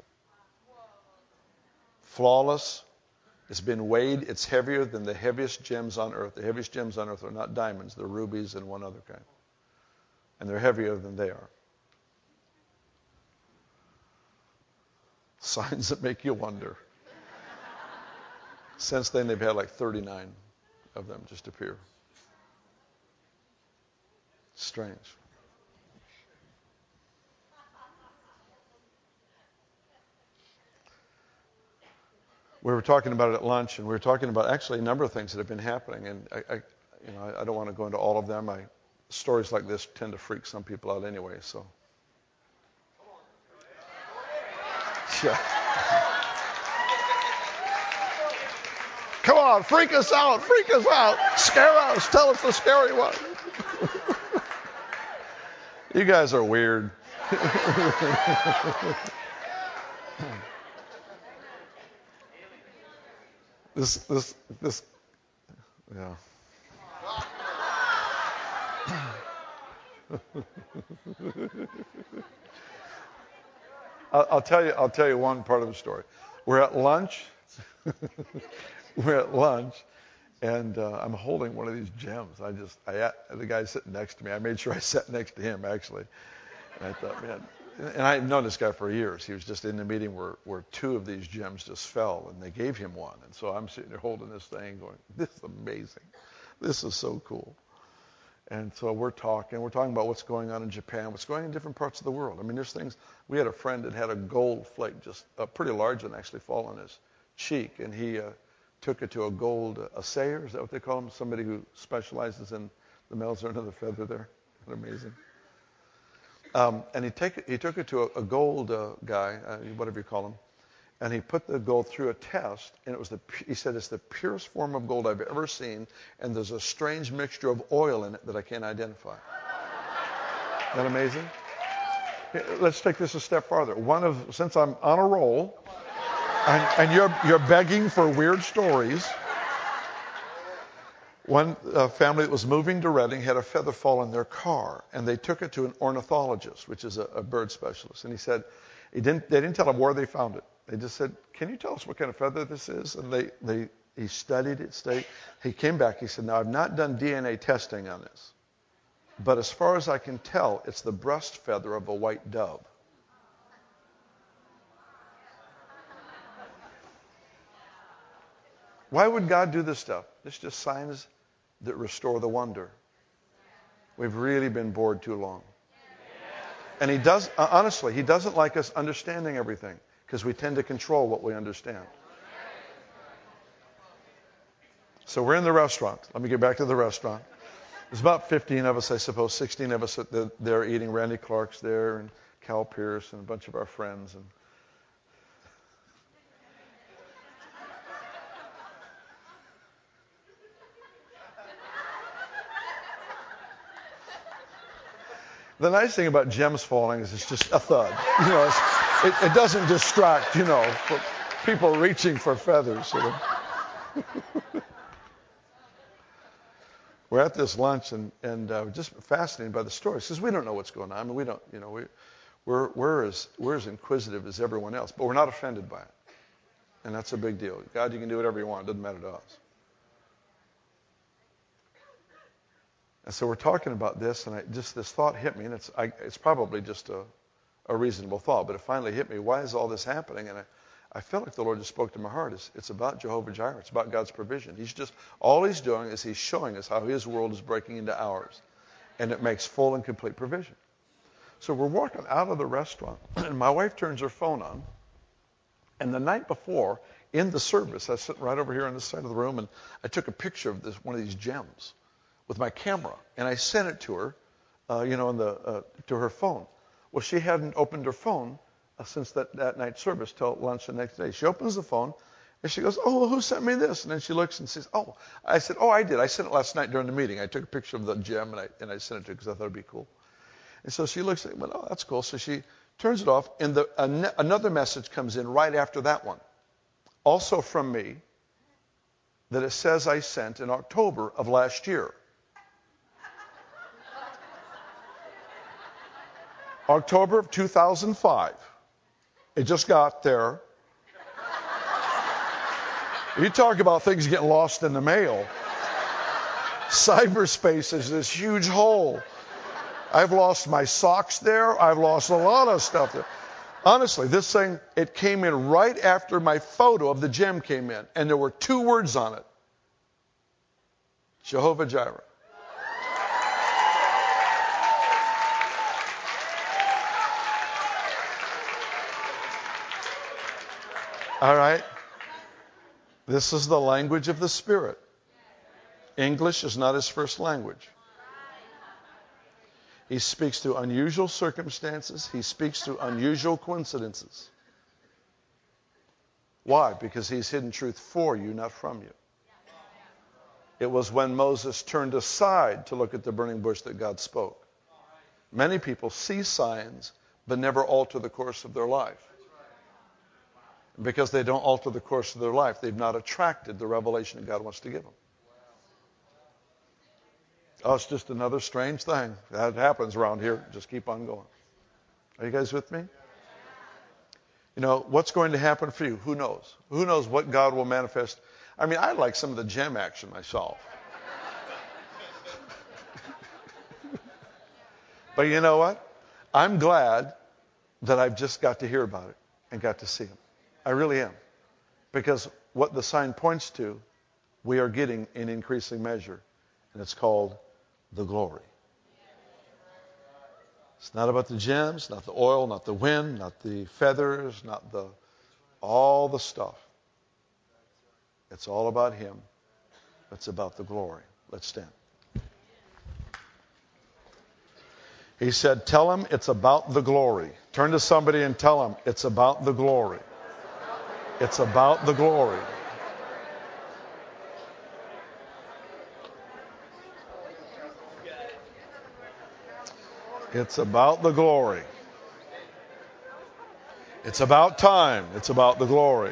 Flawless. It's been weighed. It's heavier than the heaviest gems on earth. The heaviest gems on earth are not diamonds. They're rubies and one other kind. And they're heavier than they are. Signs that make you wonder. Since then, they've had like thirty-nine of them just appear. Strange. We were talking about it at lunch, and we were talking about actually a number of things that have been happening. And I, I you know, I, I don't want to go into all of them. I, stories like this tend to freak some people out anyway. So, yeah. Come on, freak us out, freak us out, scare us, tell us the scary one. You guys are weird. This, this, this, yeah. I'll, I'll tell you. I'll tell you one part of the story. We're at lunch. We're at lunch, and uh, I'm holding one of these gems. I just, I, the guy sitting next to me. I made sure I sat next to him actually. And I thought, man. And I've known this guy for years. He was just in the meeting where, where two of these gems just fell, and they gave him one. And so I'm sitting there holding this thing going, this is amazing. This is so cool. And so we're talking. We're talking about what's going on in Japan, what's going on in different parts of the world. I mean, there's things. We had a friend that had a gold flake, just a pretty large one, actually fall on his cheek. And he uh, took it to a gold uh, assayer. Is that what they call him? Somebody who specializes in the metals. Or another feather there. Isn't that amazing? Um, and he, take it, he took it to a, a gold uh, guy, uh, whatever you call him, and he put the gold through a test, and it was the, he said, it's the purest form of gold I've ever seen, and there's a strange mixture of oil in it that I can't identify. Isn't that amazing? Let's take this a step farther. One of, since I'm on a roll, and, and you're, you're begging for weird stories, one uh, family that was moving to Redding had a feather fall in their car, and they took it to an ornithologist, which is a, a bird specialist. And he said, he didn't, they didn't tell him where they found it. They just said, can you tell us what kind of feather this is? And they, they, he studied it, studied. He came back, he said, now I've not done D N A testing on this, but as far as I can tell, it's the breast feather of a white dove. Why would God do this stuff? It's just signs that restore the wonder. We've really been bored too long. And he does, uh, honestly, he doesn't like us understanding everything because we tend to control what we understand. So we're in the restaurant. Let me get back to the restaurant. There's about fifteen of us, I suppose, sixteen of us there eating. Randy Clark's there and Cal Pierce and a bunch of our friends. And The nice thing about gems falling is it's just a thud. You know, it's, it, it doesn't distract, you know, for people reaching for feathers. You know. We're at this lunch and, and uh, just fascinated by the stories because we don't know what's going on. I mean, we don't, you know, we, we're, we're, as, we're as inquisitive as everyone else, but we're not offended by it. And that's a big deal. God, you can do whatever you want. It doesn't matter to us. And so we're talking about this, and I, just this thought hit me, and it's, I, it's probably just a, a reasonable thought, but it finally hit me. Why is all this happening? And I, I felt like the Lord just spoke to my heart. It's, it's about Jehovah Jireh. It's about God's provision. He's just, all he's doing is he's showing us how his world is breaking into ours. And it makes full and complete provision. So we're walking out of the restaurant, and my wife turns her phone on. And the night before, in the service, I was sitting right over here on this side of the room, and I took a picture of this one of these gems with my camera, and I sent it to her, uh, you know, in the, uh, to her phone. Well, she hadn't opened her phone uh, since that, that night service till lunch the next day. She opens the phone, and she goes, "Oh, well, who sent me this?" And then she looks and says, "Oh." I said, "Oh, I did. I sent it last night during the meeting. I took a picture of the gem, and I, and I sent it to her because I thought it'd be cool." And so she looks at it and went, "Oh, that's cool." So she turns it off, and the, an, another message comes in right after that one, also from me, that it says I sent in October of last year. October of two thousand five. It just got there. You talk about things getting lost in the mail. Cyberspace is this huge hole. I've lost my socks there. I've lost a lot of stuff there. Honestly, this thing, it came in right after my photo of the gem came in. And there were two words on it. Jehovah Jireh. All right? This is the language of the Spirit. English is not his first language. He speaks through unusual circumstances. He speaks through unusual coincidences. Why? Because he's hidden truth for you, not from you. It was when Moses turned aside to look at the burning bush that God spoke. Many people see signs, but never alter the course of their life. Because they don't alter the course of their life, they've not attracted the revelation that God wants to give them. Oh, it's just another strange thing. That happens around here. Just keep on going. Are you guys with me? You know, what's going to happen for you? Who knows? Who knows what God will manifest? I mean, I like some of the gem action myself. But you know what? I'm glad that I've just got to hear about it and got to see him. I really am. Because what the sign points to, we are getting in increasing measure. And it's called the glory. It's not about the gems, not the oil, not the wind, not the feathers, not the all the stuff. It's all about him. It's about the glory. Let's stand. He said, tell him it's about the glory. Turn to somebody and tell him it's about the glory. It's about the glory. It's about the glory. It's about time. It's about the glory.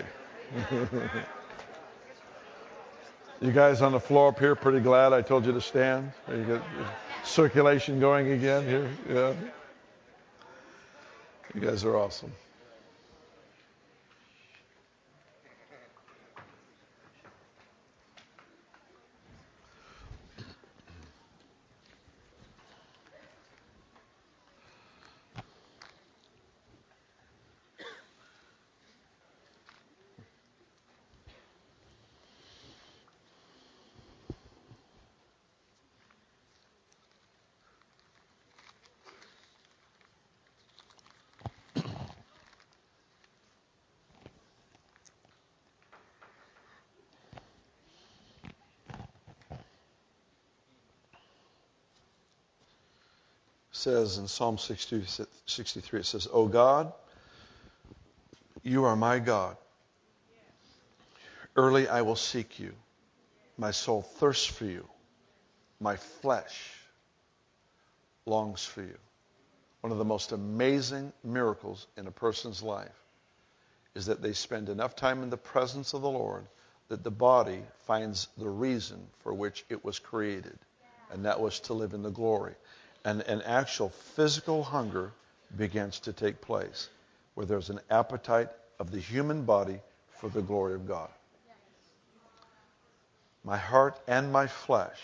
You guys on the floor up here pretty glad I told you to stand? You get circulation going again here? Yeah. You guys are awesome. Says in Psalm sixty-three, it says, O God, you are my God. Early I will seek you. My soul thirsts for you. My flesh longs for you. one of the most amazing miracles in a person's life is that they spend enough time in the presence of the Lord that the body finds the reason for which it was created, and that was to live in the glory. And an actual physical hunger begins to take place, where there's an appetite of the human body for the glory of God. My heart and my flesh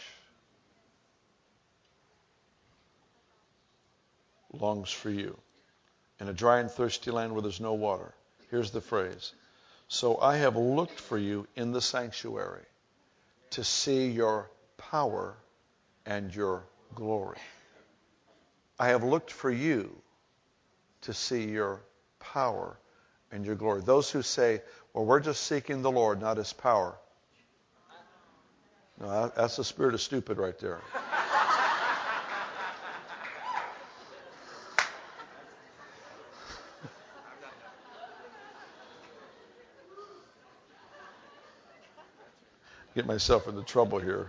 longs for you. In a dry and thirsty land where there's no water. Here's the phrase. So I have looked for you in the sanctuary to see your power and your glory. I have looked for you to see your power and your glory. Those who say, well, we're just seeking the Lord, not his power. No, that's the spirit of stupid right there. Get myself into trouble here.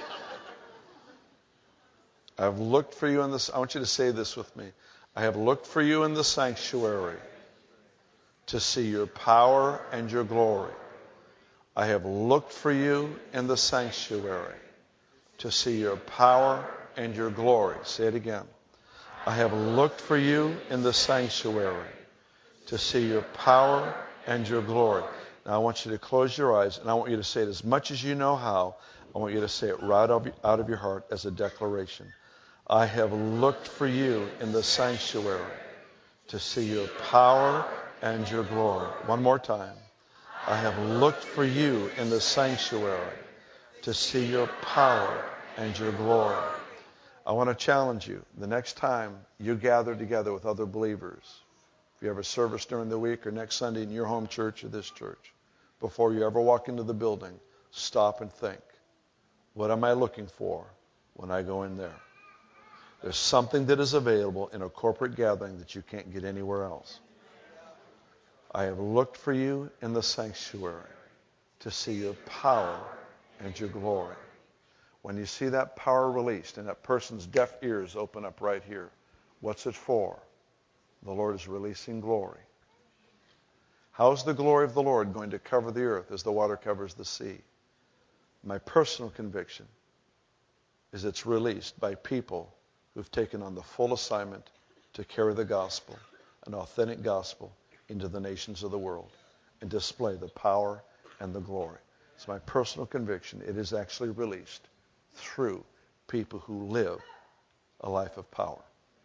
I have looked for you in this. I want you to say this with me. I have looked for you in the sanctuary to see your power and your glory. I have looked for you in the sanctuary to see your power and your glory. Say it again. I have looked for you in the sanctuary to see your power and your glory. Now I want you to close your eyes, and I want you to say it as much as you know how. I want you to say it right out of your heart as a declaration. I have looked for you in the sanctuary to see your power and your glory. One more time. I have looked for you in the sanctuary to see your power and your glory. I want to challenge you. The next time you gather together with other believers, if you have a service during the week or next Sunday in your home church or this church, before you ever walk into the building, stop and think, what am I looking for when I go in there? There's something that is available in a corporate gathering that you can't get anywhere else. I have looked for you in the sanctuary to see your power and your glory. When you see that power released and that person's deaf ears open up right here, what's it for? The Lord is releasing glory. How is the glory of the Lord going to cover the earth as the water covers the sea? My personal conviction is it's released by people who've taken on the full assignment to carry the gospel, an authentic gospel, into the nations of the world and display the power and the glory. It's my personal conviction. It is actually released through people who live a life of power.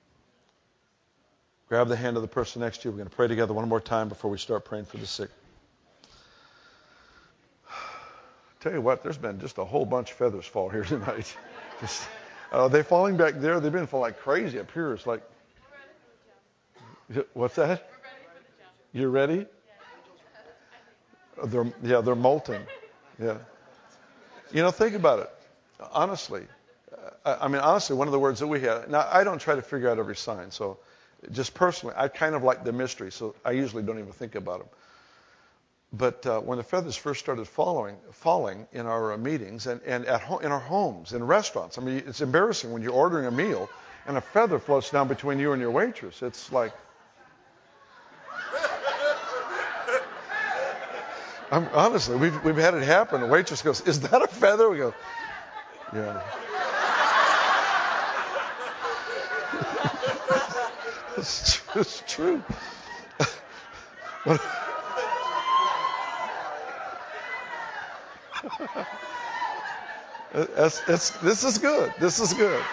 Grab the hand of the person next to you. We're going to pray together one more time before we start praying for the sick. Tell you what, there's been just a whole bunch of feathers fall here tonight. Just, uh, are they falling back there? They've been falling like crazy up here. It's like, what's that? You're ready? They're, yeah, they're molten. Yeah. You know, think about it. Honestly, I, I mean, honestly, one of the words that we have. Now, I don't try to figure out every sign. So, just personally, I kind of like the mystery. So, I usually don't even think about them. But uh, when the feathers first started falling, falling in our uh, meetings and, and at ho- in our homes, in restaurants, I mean, it's embarrassing when you're ordering a meal and a feather floats down between you and your waitress. It's like, I'm, honestly, we've we've had it happen. The waitress goes, "Is that a feather?" We go, "Yeah." it's, it's true. it's, it's, this is good. This is good.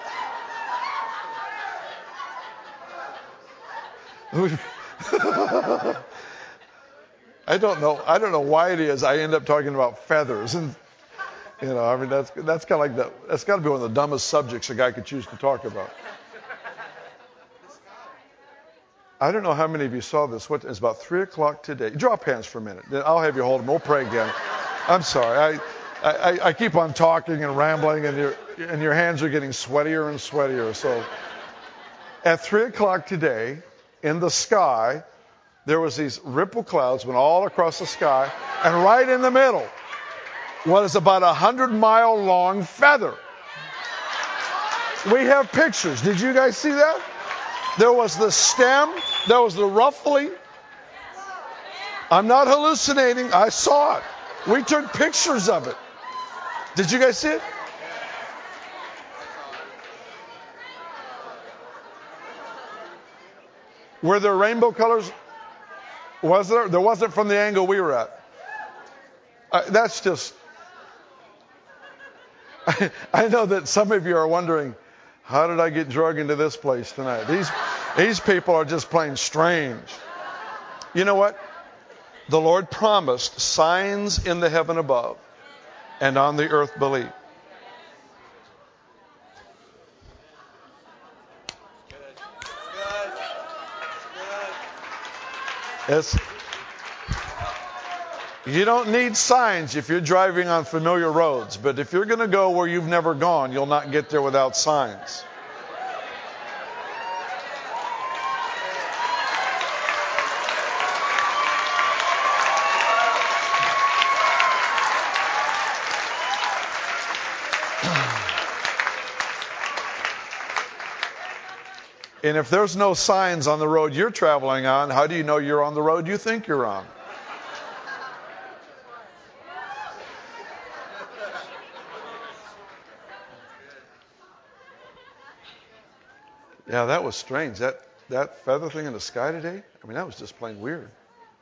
I don't know. I don't know why it is. I end up talking about feathers, and you know, I mean, that's that's kind of like the that's got to be one of the dumbest subjects a guy could choose to talk about. I don't know how many of you saw this. What, it's about three o'clock today. Drop hands for a minute. Then I'll have you hold them. We'll pray again. I'm sorry. I, I, I keep on talking and rambling, and your and your hands are getting sweatier and sweatier. So, at three o'clock today, in the sky, there was these ripple clouds went all across the sky, and right in the middle was about a hundred mile long feather. We have pictures. Did you guys see that? There was the stem. There was the ruffling. I'm not hallucinating. I saw it. We took pictures of it. Did you guys see it? Were there rainbow colors? Was there? There wasn't from the angle we were at. Uh, that's just... I, I know that some of you are wondering, how did I get drug into this place tonight? These, these people are just plain strange. You know what? The Lord promised signs in the heaven above and on the earth beneath. It's, you don't need signs if you're driving on familiar roads, but if you're going to go where you've never gone, you'll not get there without signs. And if there's no signs on the road you're traveling on, how do you know you're on the road you think you're on? Yeah, that was strange. That that feather thing in the sky today, I mean, that was just plain weird.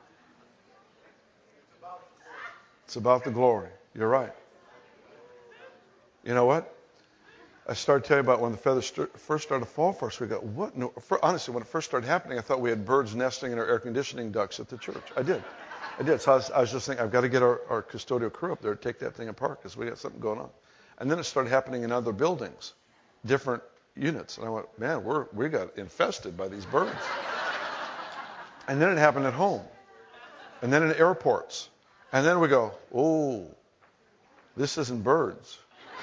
It's about the glory. You're right. You know what? I started telling you about when the feathers st- first started to fall for us. We go, what? No. For, honestly, when it first started happening, I thought we had birds nesting in our air conditioning ducts at the church. I did. I did. So I was, I was just thinking, I've got to get our, our custodial crew up there to take that thing apart because we got something going on. And then it started happening in other buildings, different units. And I went, man, we're, we got infested by these birds. And then it happened at home. And then in airports. And then we go, oh, this isn't birds.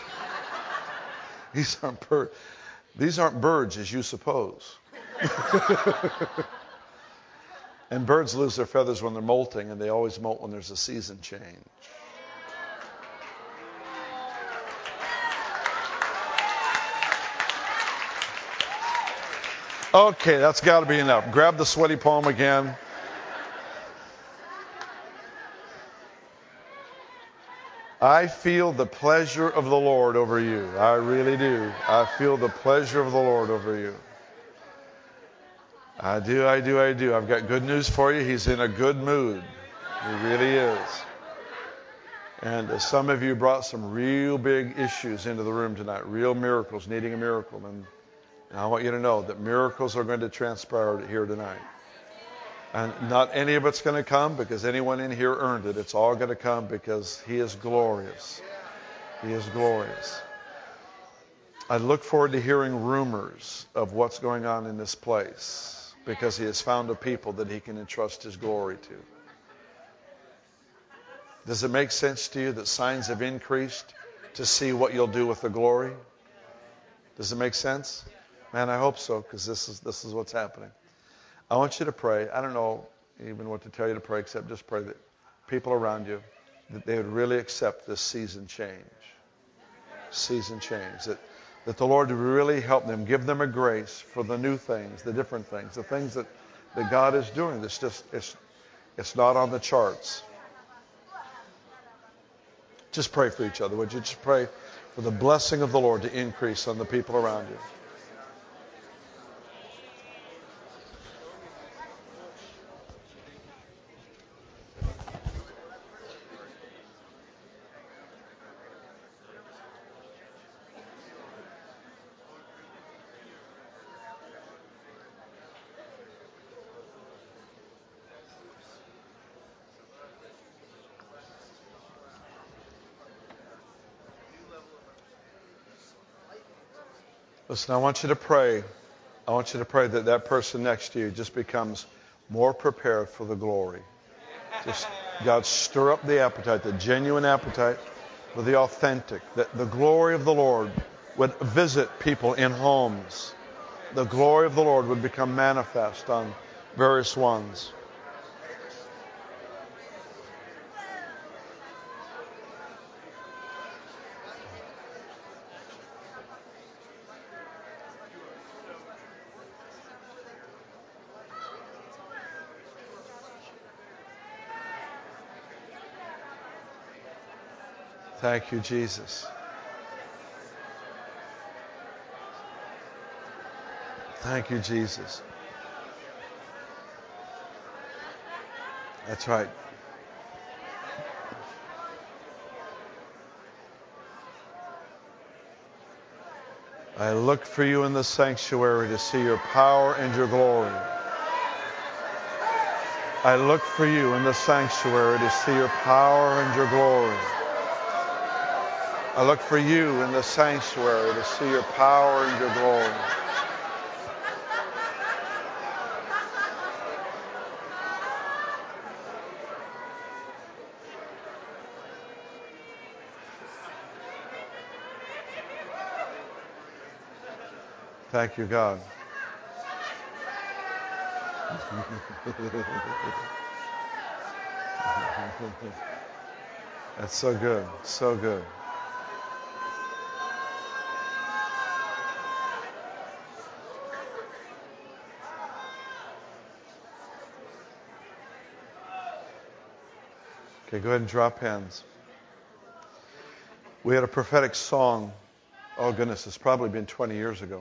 These aren't birds. These aren't birds as you suppose. And birds lose their feathers when they're molting, and they always molt when there's a season change. Okay, that's got to be enough. Grab the sweaty palm again. I feel the pleasure of the Lord over you. I really do. I feel the pleasure of the Lord over you. I do, I do, I do. I've got good news for you. He's in a good mood. He really is. And uh, some of you brought some real big issues into the room tonight, real miracles, needing a miracle. And, and I want you to know that miracles are going to transpire here tonight. And not any of it's going to come because anyone in here earned it. It's all going to come because He is glorious. He is glorious. I look forward to hearing rumors of what's going on in this place because He has found a people that He can entrust His glory to. Does it make sense to you that signs have increased to see what you'll do with the glory? Does it make sense? Man, I hope so because this is this is what's happening. I want you to pray. I don't know even what to tell you to pray except just pray that people around you, that they would really accept this season change. Season change. That, that the Lord would really help them, give them a grace for the new things, the different things, the things that, that God is doing. It's just, it's, it's not on the charts. Just pray for each other. Would you just pray for the blessing of the Lord to increase on the people around you? Listen, I want you to pray. I want you to pray that that person next to you just becomes more prepared for the glory. Just, God, stir up the appetite, the genuine appetite for the authentic, that the glory of the Lord would visit people in homes. The glory of the Lord would become manifest on various ones. Thank you, Jesus. Thank you, Jesus. That's right. I look for you in the sanctuary to see your power and your glory. I look for you in the sanctuary to see your power and your glory. I look for you in the sanctuary to see your power and your glory. Thank you, God. That's so good, so good. Okay, go ahead and drop hands. We had a prophetic song. Oh, goodness, it's probably been twenty years ago.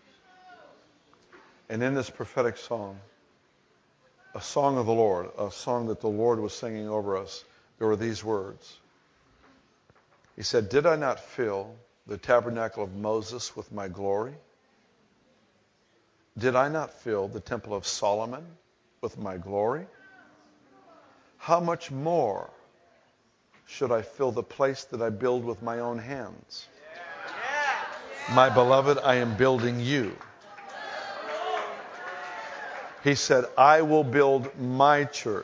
And in this prophetic song, a song of the Lord, a song that the Lord was singing over us, there were these words. He said, "Did I not fill the tabernacle of Moses with my glory? Did I not fill the temple of Solomon with my glory? How much more should I fill the place that I build with my own hands? My beloved, I am building you." He said, "I will build my church."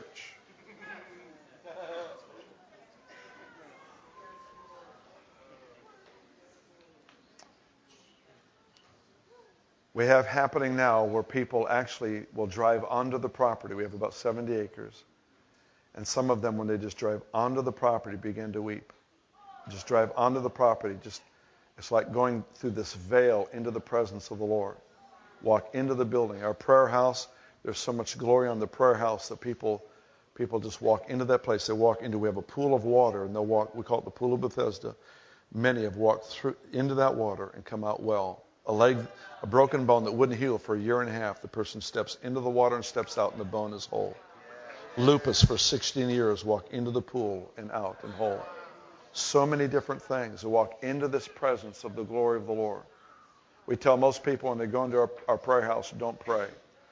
We have happening now where people actually will drive onto the property. We have about seventy acres. And some of them, when they just drive onto the property, begin to weep. Just drive onto the property. Just, it's like going through this veil into the presence of the Lord. Walk into the building. Our prayer house, there's so much glory on the prayer house that people people just walk into that place. They walk into, we have a pool of water, and they'll walk, we call it the Pool of Bethesda. Many have walked through into that water and come out well. A leg, a broken bone that wouldn't heal for a year and a half, the person steps into the water and steps out, and the bone is whole. Lupus for sixteen years, walk into the pool and out and whole. So many different things. They walk into this presence of the glory of the Lord. We tell most people when they go into our, our prayer house, don't pray.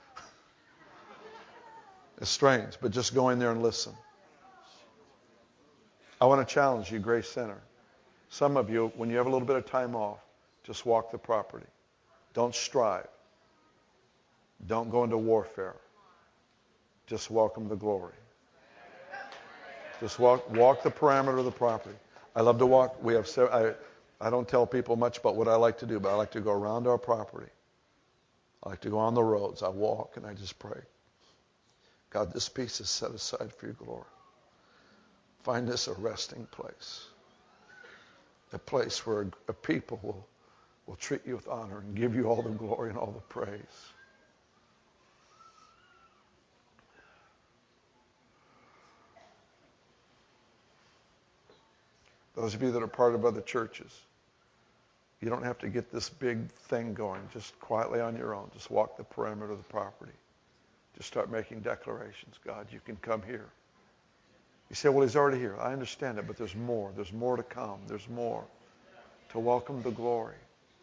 It's strange, but just go in there and listen. I want to challenge you, Grace Center. Some of you, when you have a little bit of time off, just walk the property. Don't strive. Don't go into warfare. Just welcome the glory. Just walk walk the parameter of the property. I love to walk. We have I I don't tell people much about what I like to do, but I like to go around our property. I like to go on the roads. I walk and I just pray. God, this piece is set aside for your glory. Find this a resting place. A place where a people will, will treat you with honor and give you all the glory and all the praise. Those of you that are part of other churches, you don't have to get this big thing going. Just quietly on your own. Just walk the perimeter of the property. Just start making declarations. God, you can come here. You say, well, he's already here. I understand it, but there's more. There's more to come. There's more to welcome the glory.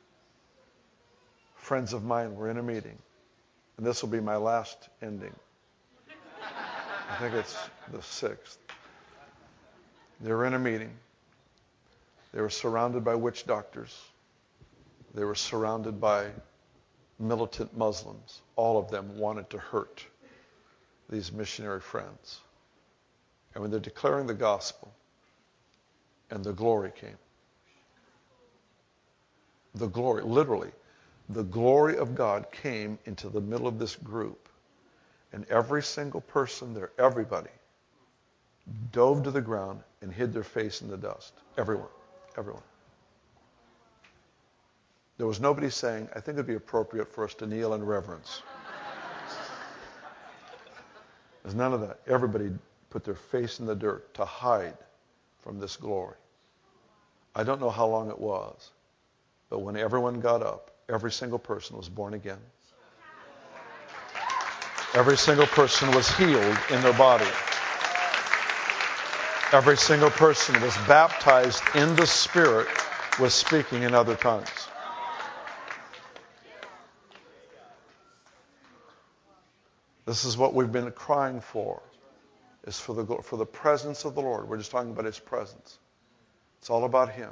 Friends of mine were in a meeting, and this will be my last ending. I think it's the sixth. They were in a meeting. They were surrounded by witch doctors. They were surrounded by militant Muslims. All of them wanted to hurt these missionary friends. And when they're declaring the gospel, and the glory came. The glory, literally, the glory of God came into the middle of this group. And every single person there, everybody, dove to the ground and hid their face in the dust. Everyone. Everyone. There was nobody saying, I think it would be appropriate for us to kneel in reverence. There's none of that. Everybody put their face in the dirt to hide from this glory. I don't know how long it was, but when everyone got up, every single person was born again. Every single person was healed in their body. Every single person was baptized in the Spirit with speaking in other tongues. This is what we've been crying for, is for the, for the presence of the Lord. We're just talking about His presence. It's all about Him.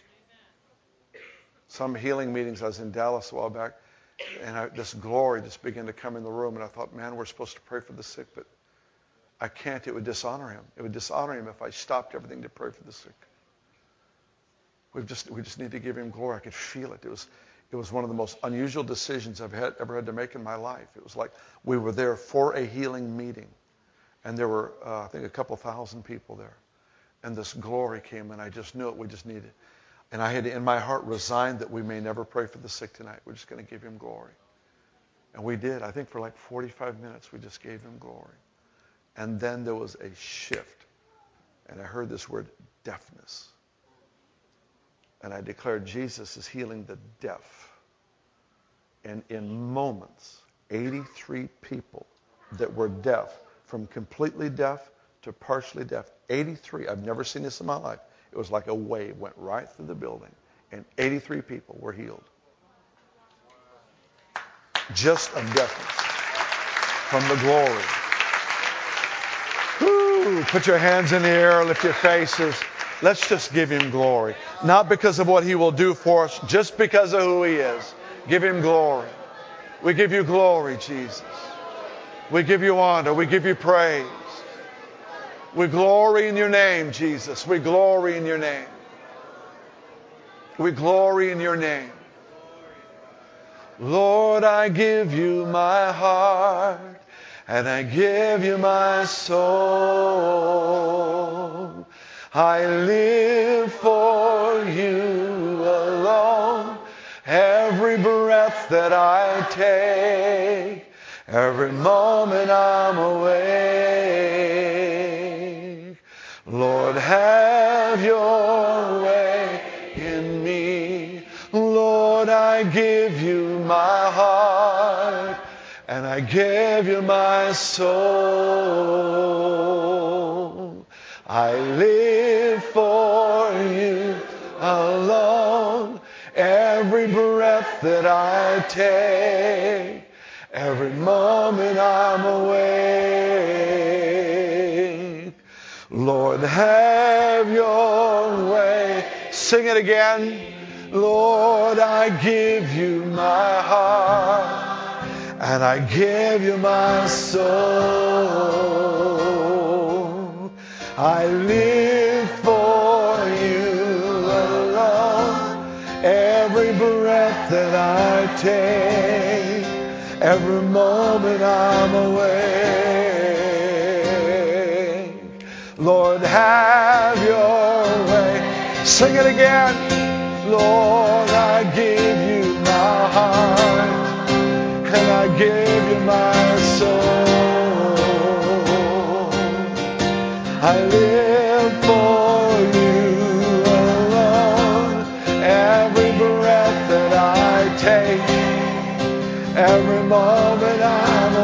Some healing meetings, I was in Dallas a while back, and I, this glory just began to come in the room, and I thought, man, we're supposed to pray for the sick, but I can't. It would dishonor Him. It would dishonor Him if I stopped everything to pray for the sick. We've just, we just need to give Him glory. I could feel it. It was, it was one of the most unusual decisions I've had, ever had to make in my life. It was like we were there for a healing meeting, and there were, uh, I think, a couple thousand people there. And this glory came, and I just knew it. We just needed it. And I had, in my heart, resigned that we may never pray for the sick tonight. We're just going to give Him glory. And we did. I think for like forty-five minutes, we just gave Him glory. And then there was a shift. And I heard this word, deafness. And I declared Jesus is healing the deaf. And in moments, eighty-three people that were deaf, from completely deaf to partially deaf, eighty-three. I've never seen this in my life. It was like a wave went right through the building, and eighty-three people were healed. Just of deafness. From the glory. Woo! Put your hands in the air, lift your faces. Let's just give Him glory. Not because of what He will do for us, just because of who He is. Give Him glory. We give You glory, Jesus. We give You honor. We give You praise. We glory in Your name, Jesus. We glory in Your name. We glory in Your name. Lord, I give You my heart, and I give You my soul. I live for You alone. Every breath that I take, every moment I'm awake. Lord, have Your way in me. Lord, I give You my heart, and I give You my soul. I live for You alone. Every breath that I take, every moment I'm awake. Lord, have Your way. Sing it again. Lord, I give You my heart, and I give You my soul. I live for You alone. Every breath that I take, every moment I'm awake. Lord, have Your way. Sing it again. Lord, I give You my heart, and I give You my soul. I live for You alone. Every breath that I take, every moment I'm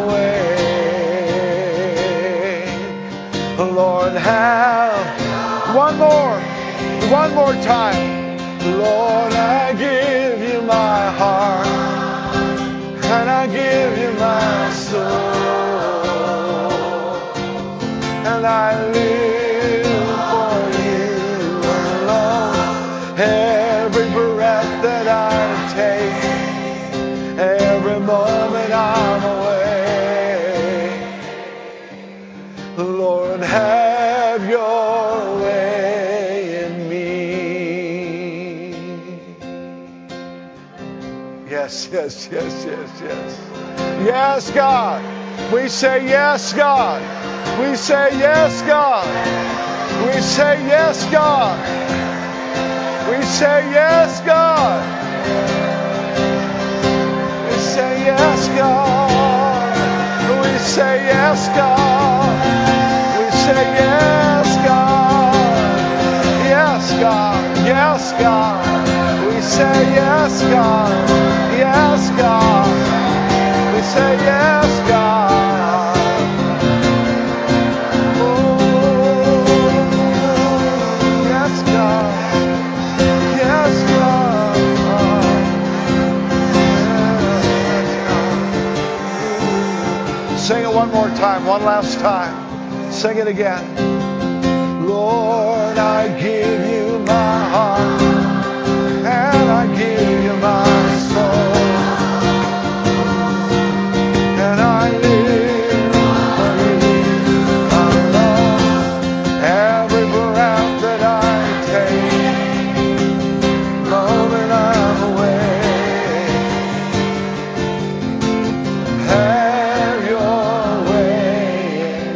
awake. Lord, have one more, one more time. Lord, I give You my heart, and I give You my soul, and I live for You alone. Every breath that I take, every moment I'm awake. Lord, have Your way in me. Yes, yes, yes, yes, yes. Yes, God. We say yes, God. We say yes, God. We say yes, God. We say yes, God. We say yes, God. We say yes, God. We say yes, God. Yes, God. Yes, say yes, God. Yes, God. We say yes, God. Oh, yes, God. Yes, God. Yes, God. Sing it one more time, one last time. Sing it again. Lord, I give you my heart, and I give you my soul, and I live for you alone. Every breath that I take, moment I'm away, have your way in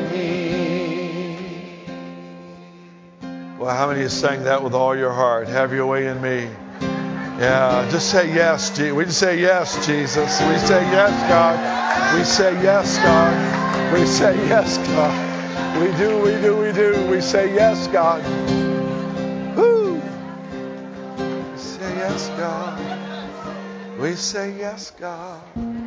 me. Well, how many of you sang that with all your heart? Have your way in me. Yeah, just say yes, Jesus. We just say yes, Jesus. We say yes, God. We say yes, God. We say yes, God. We do, we do, we do. We say yes, God. Woo! We say yes, God. We say yes, God.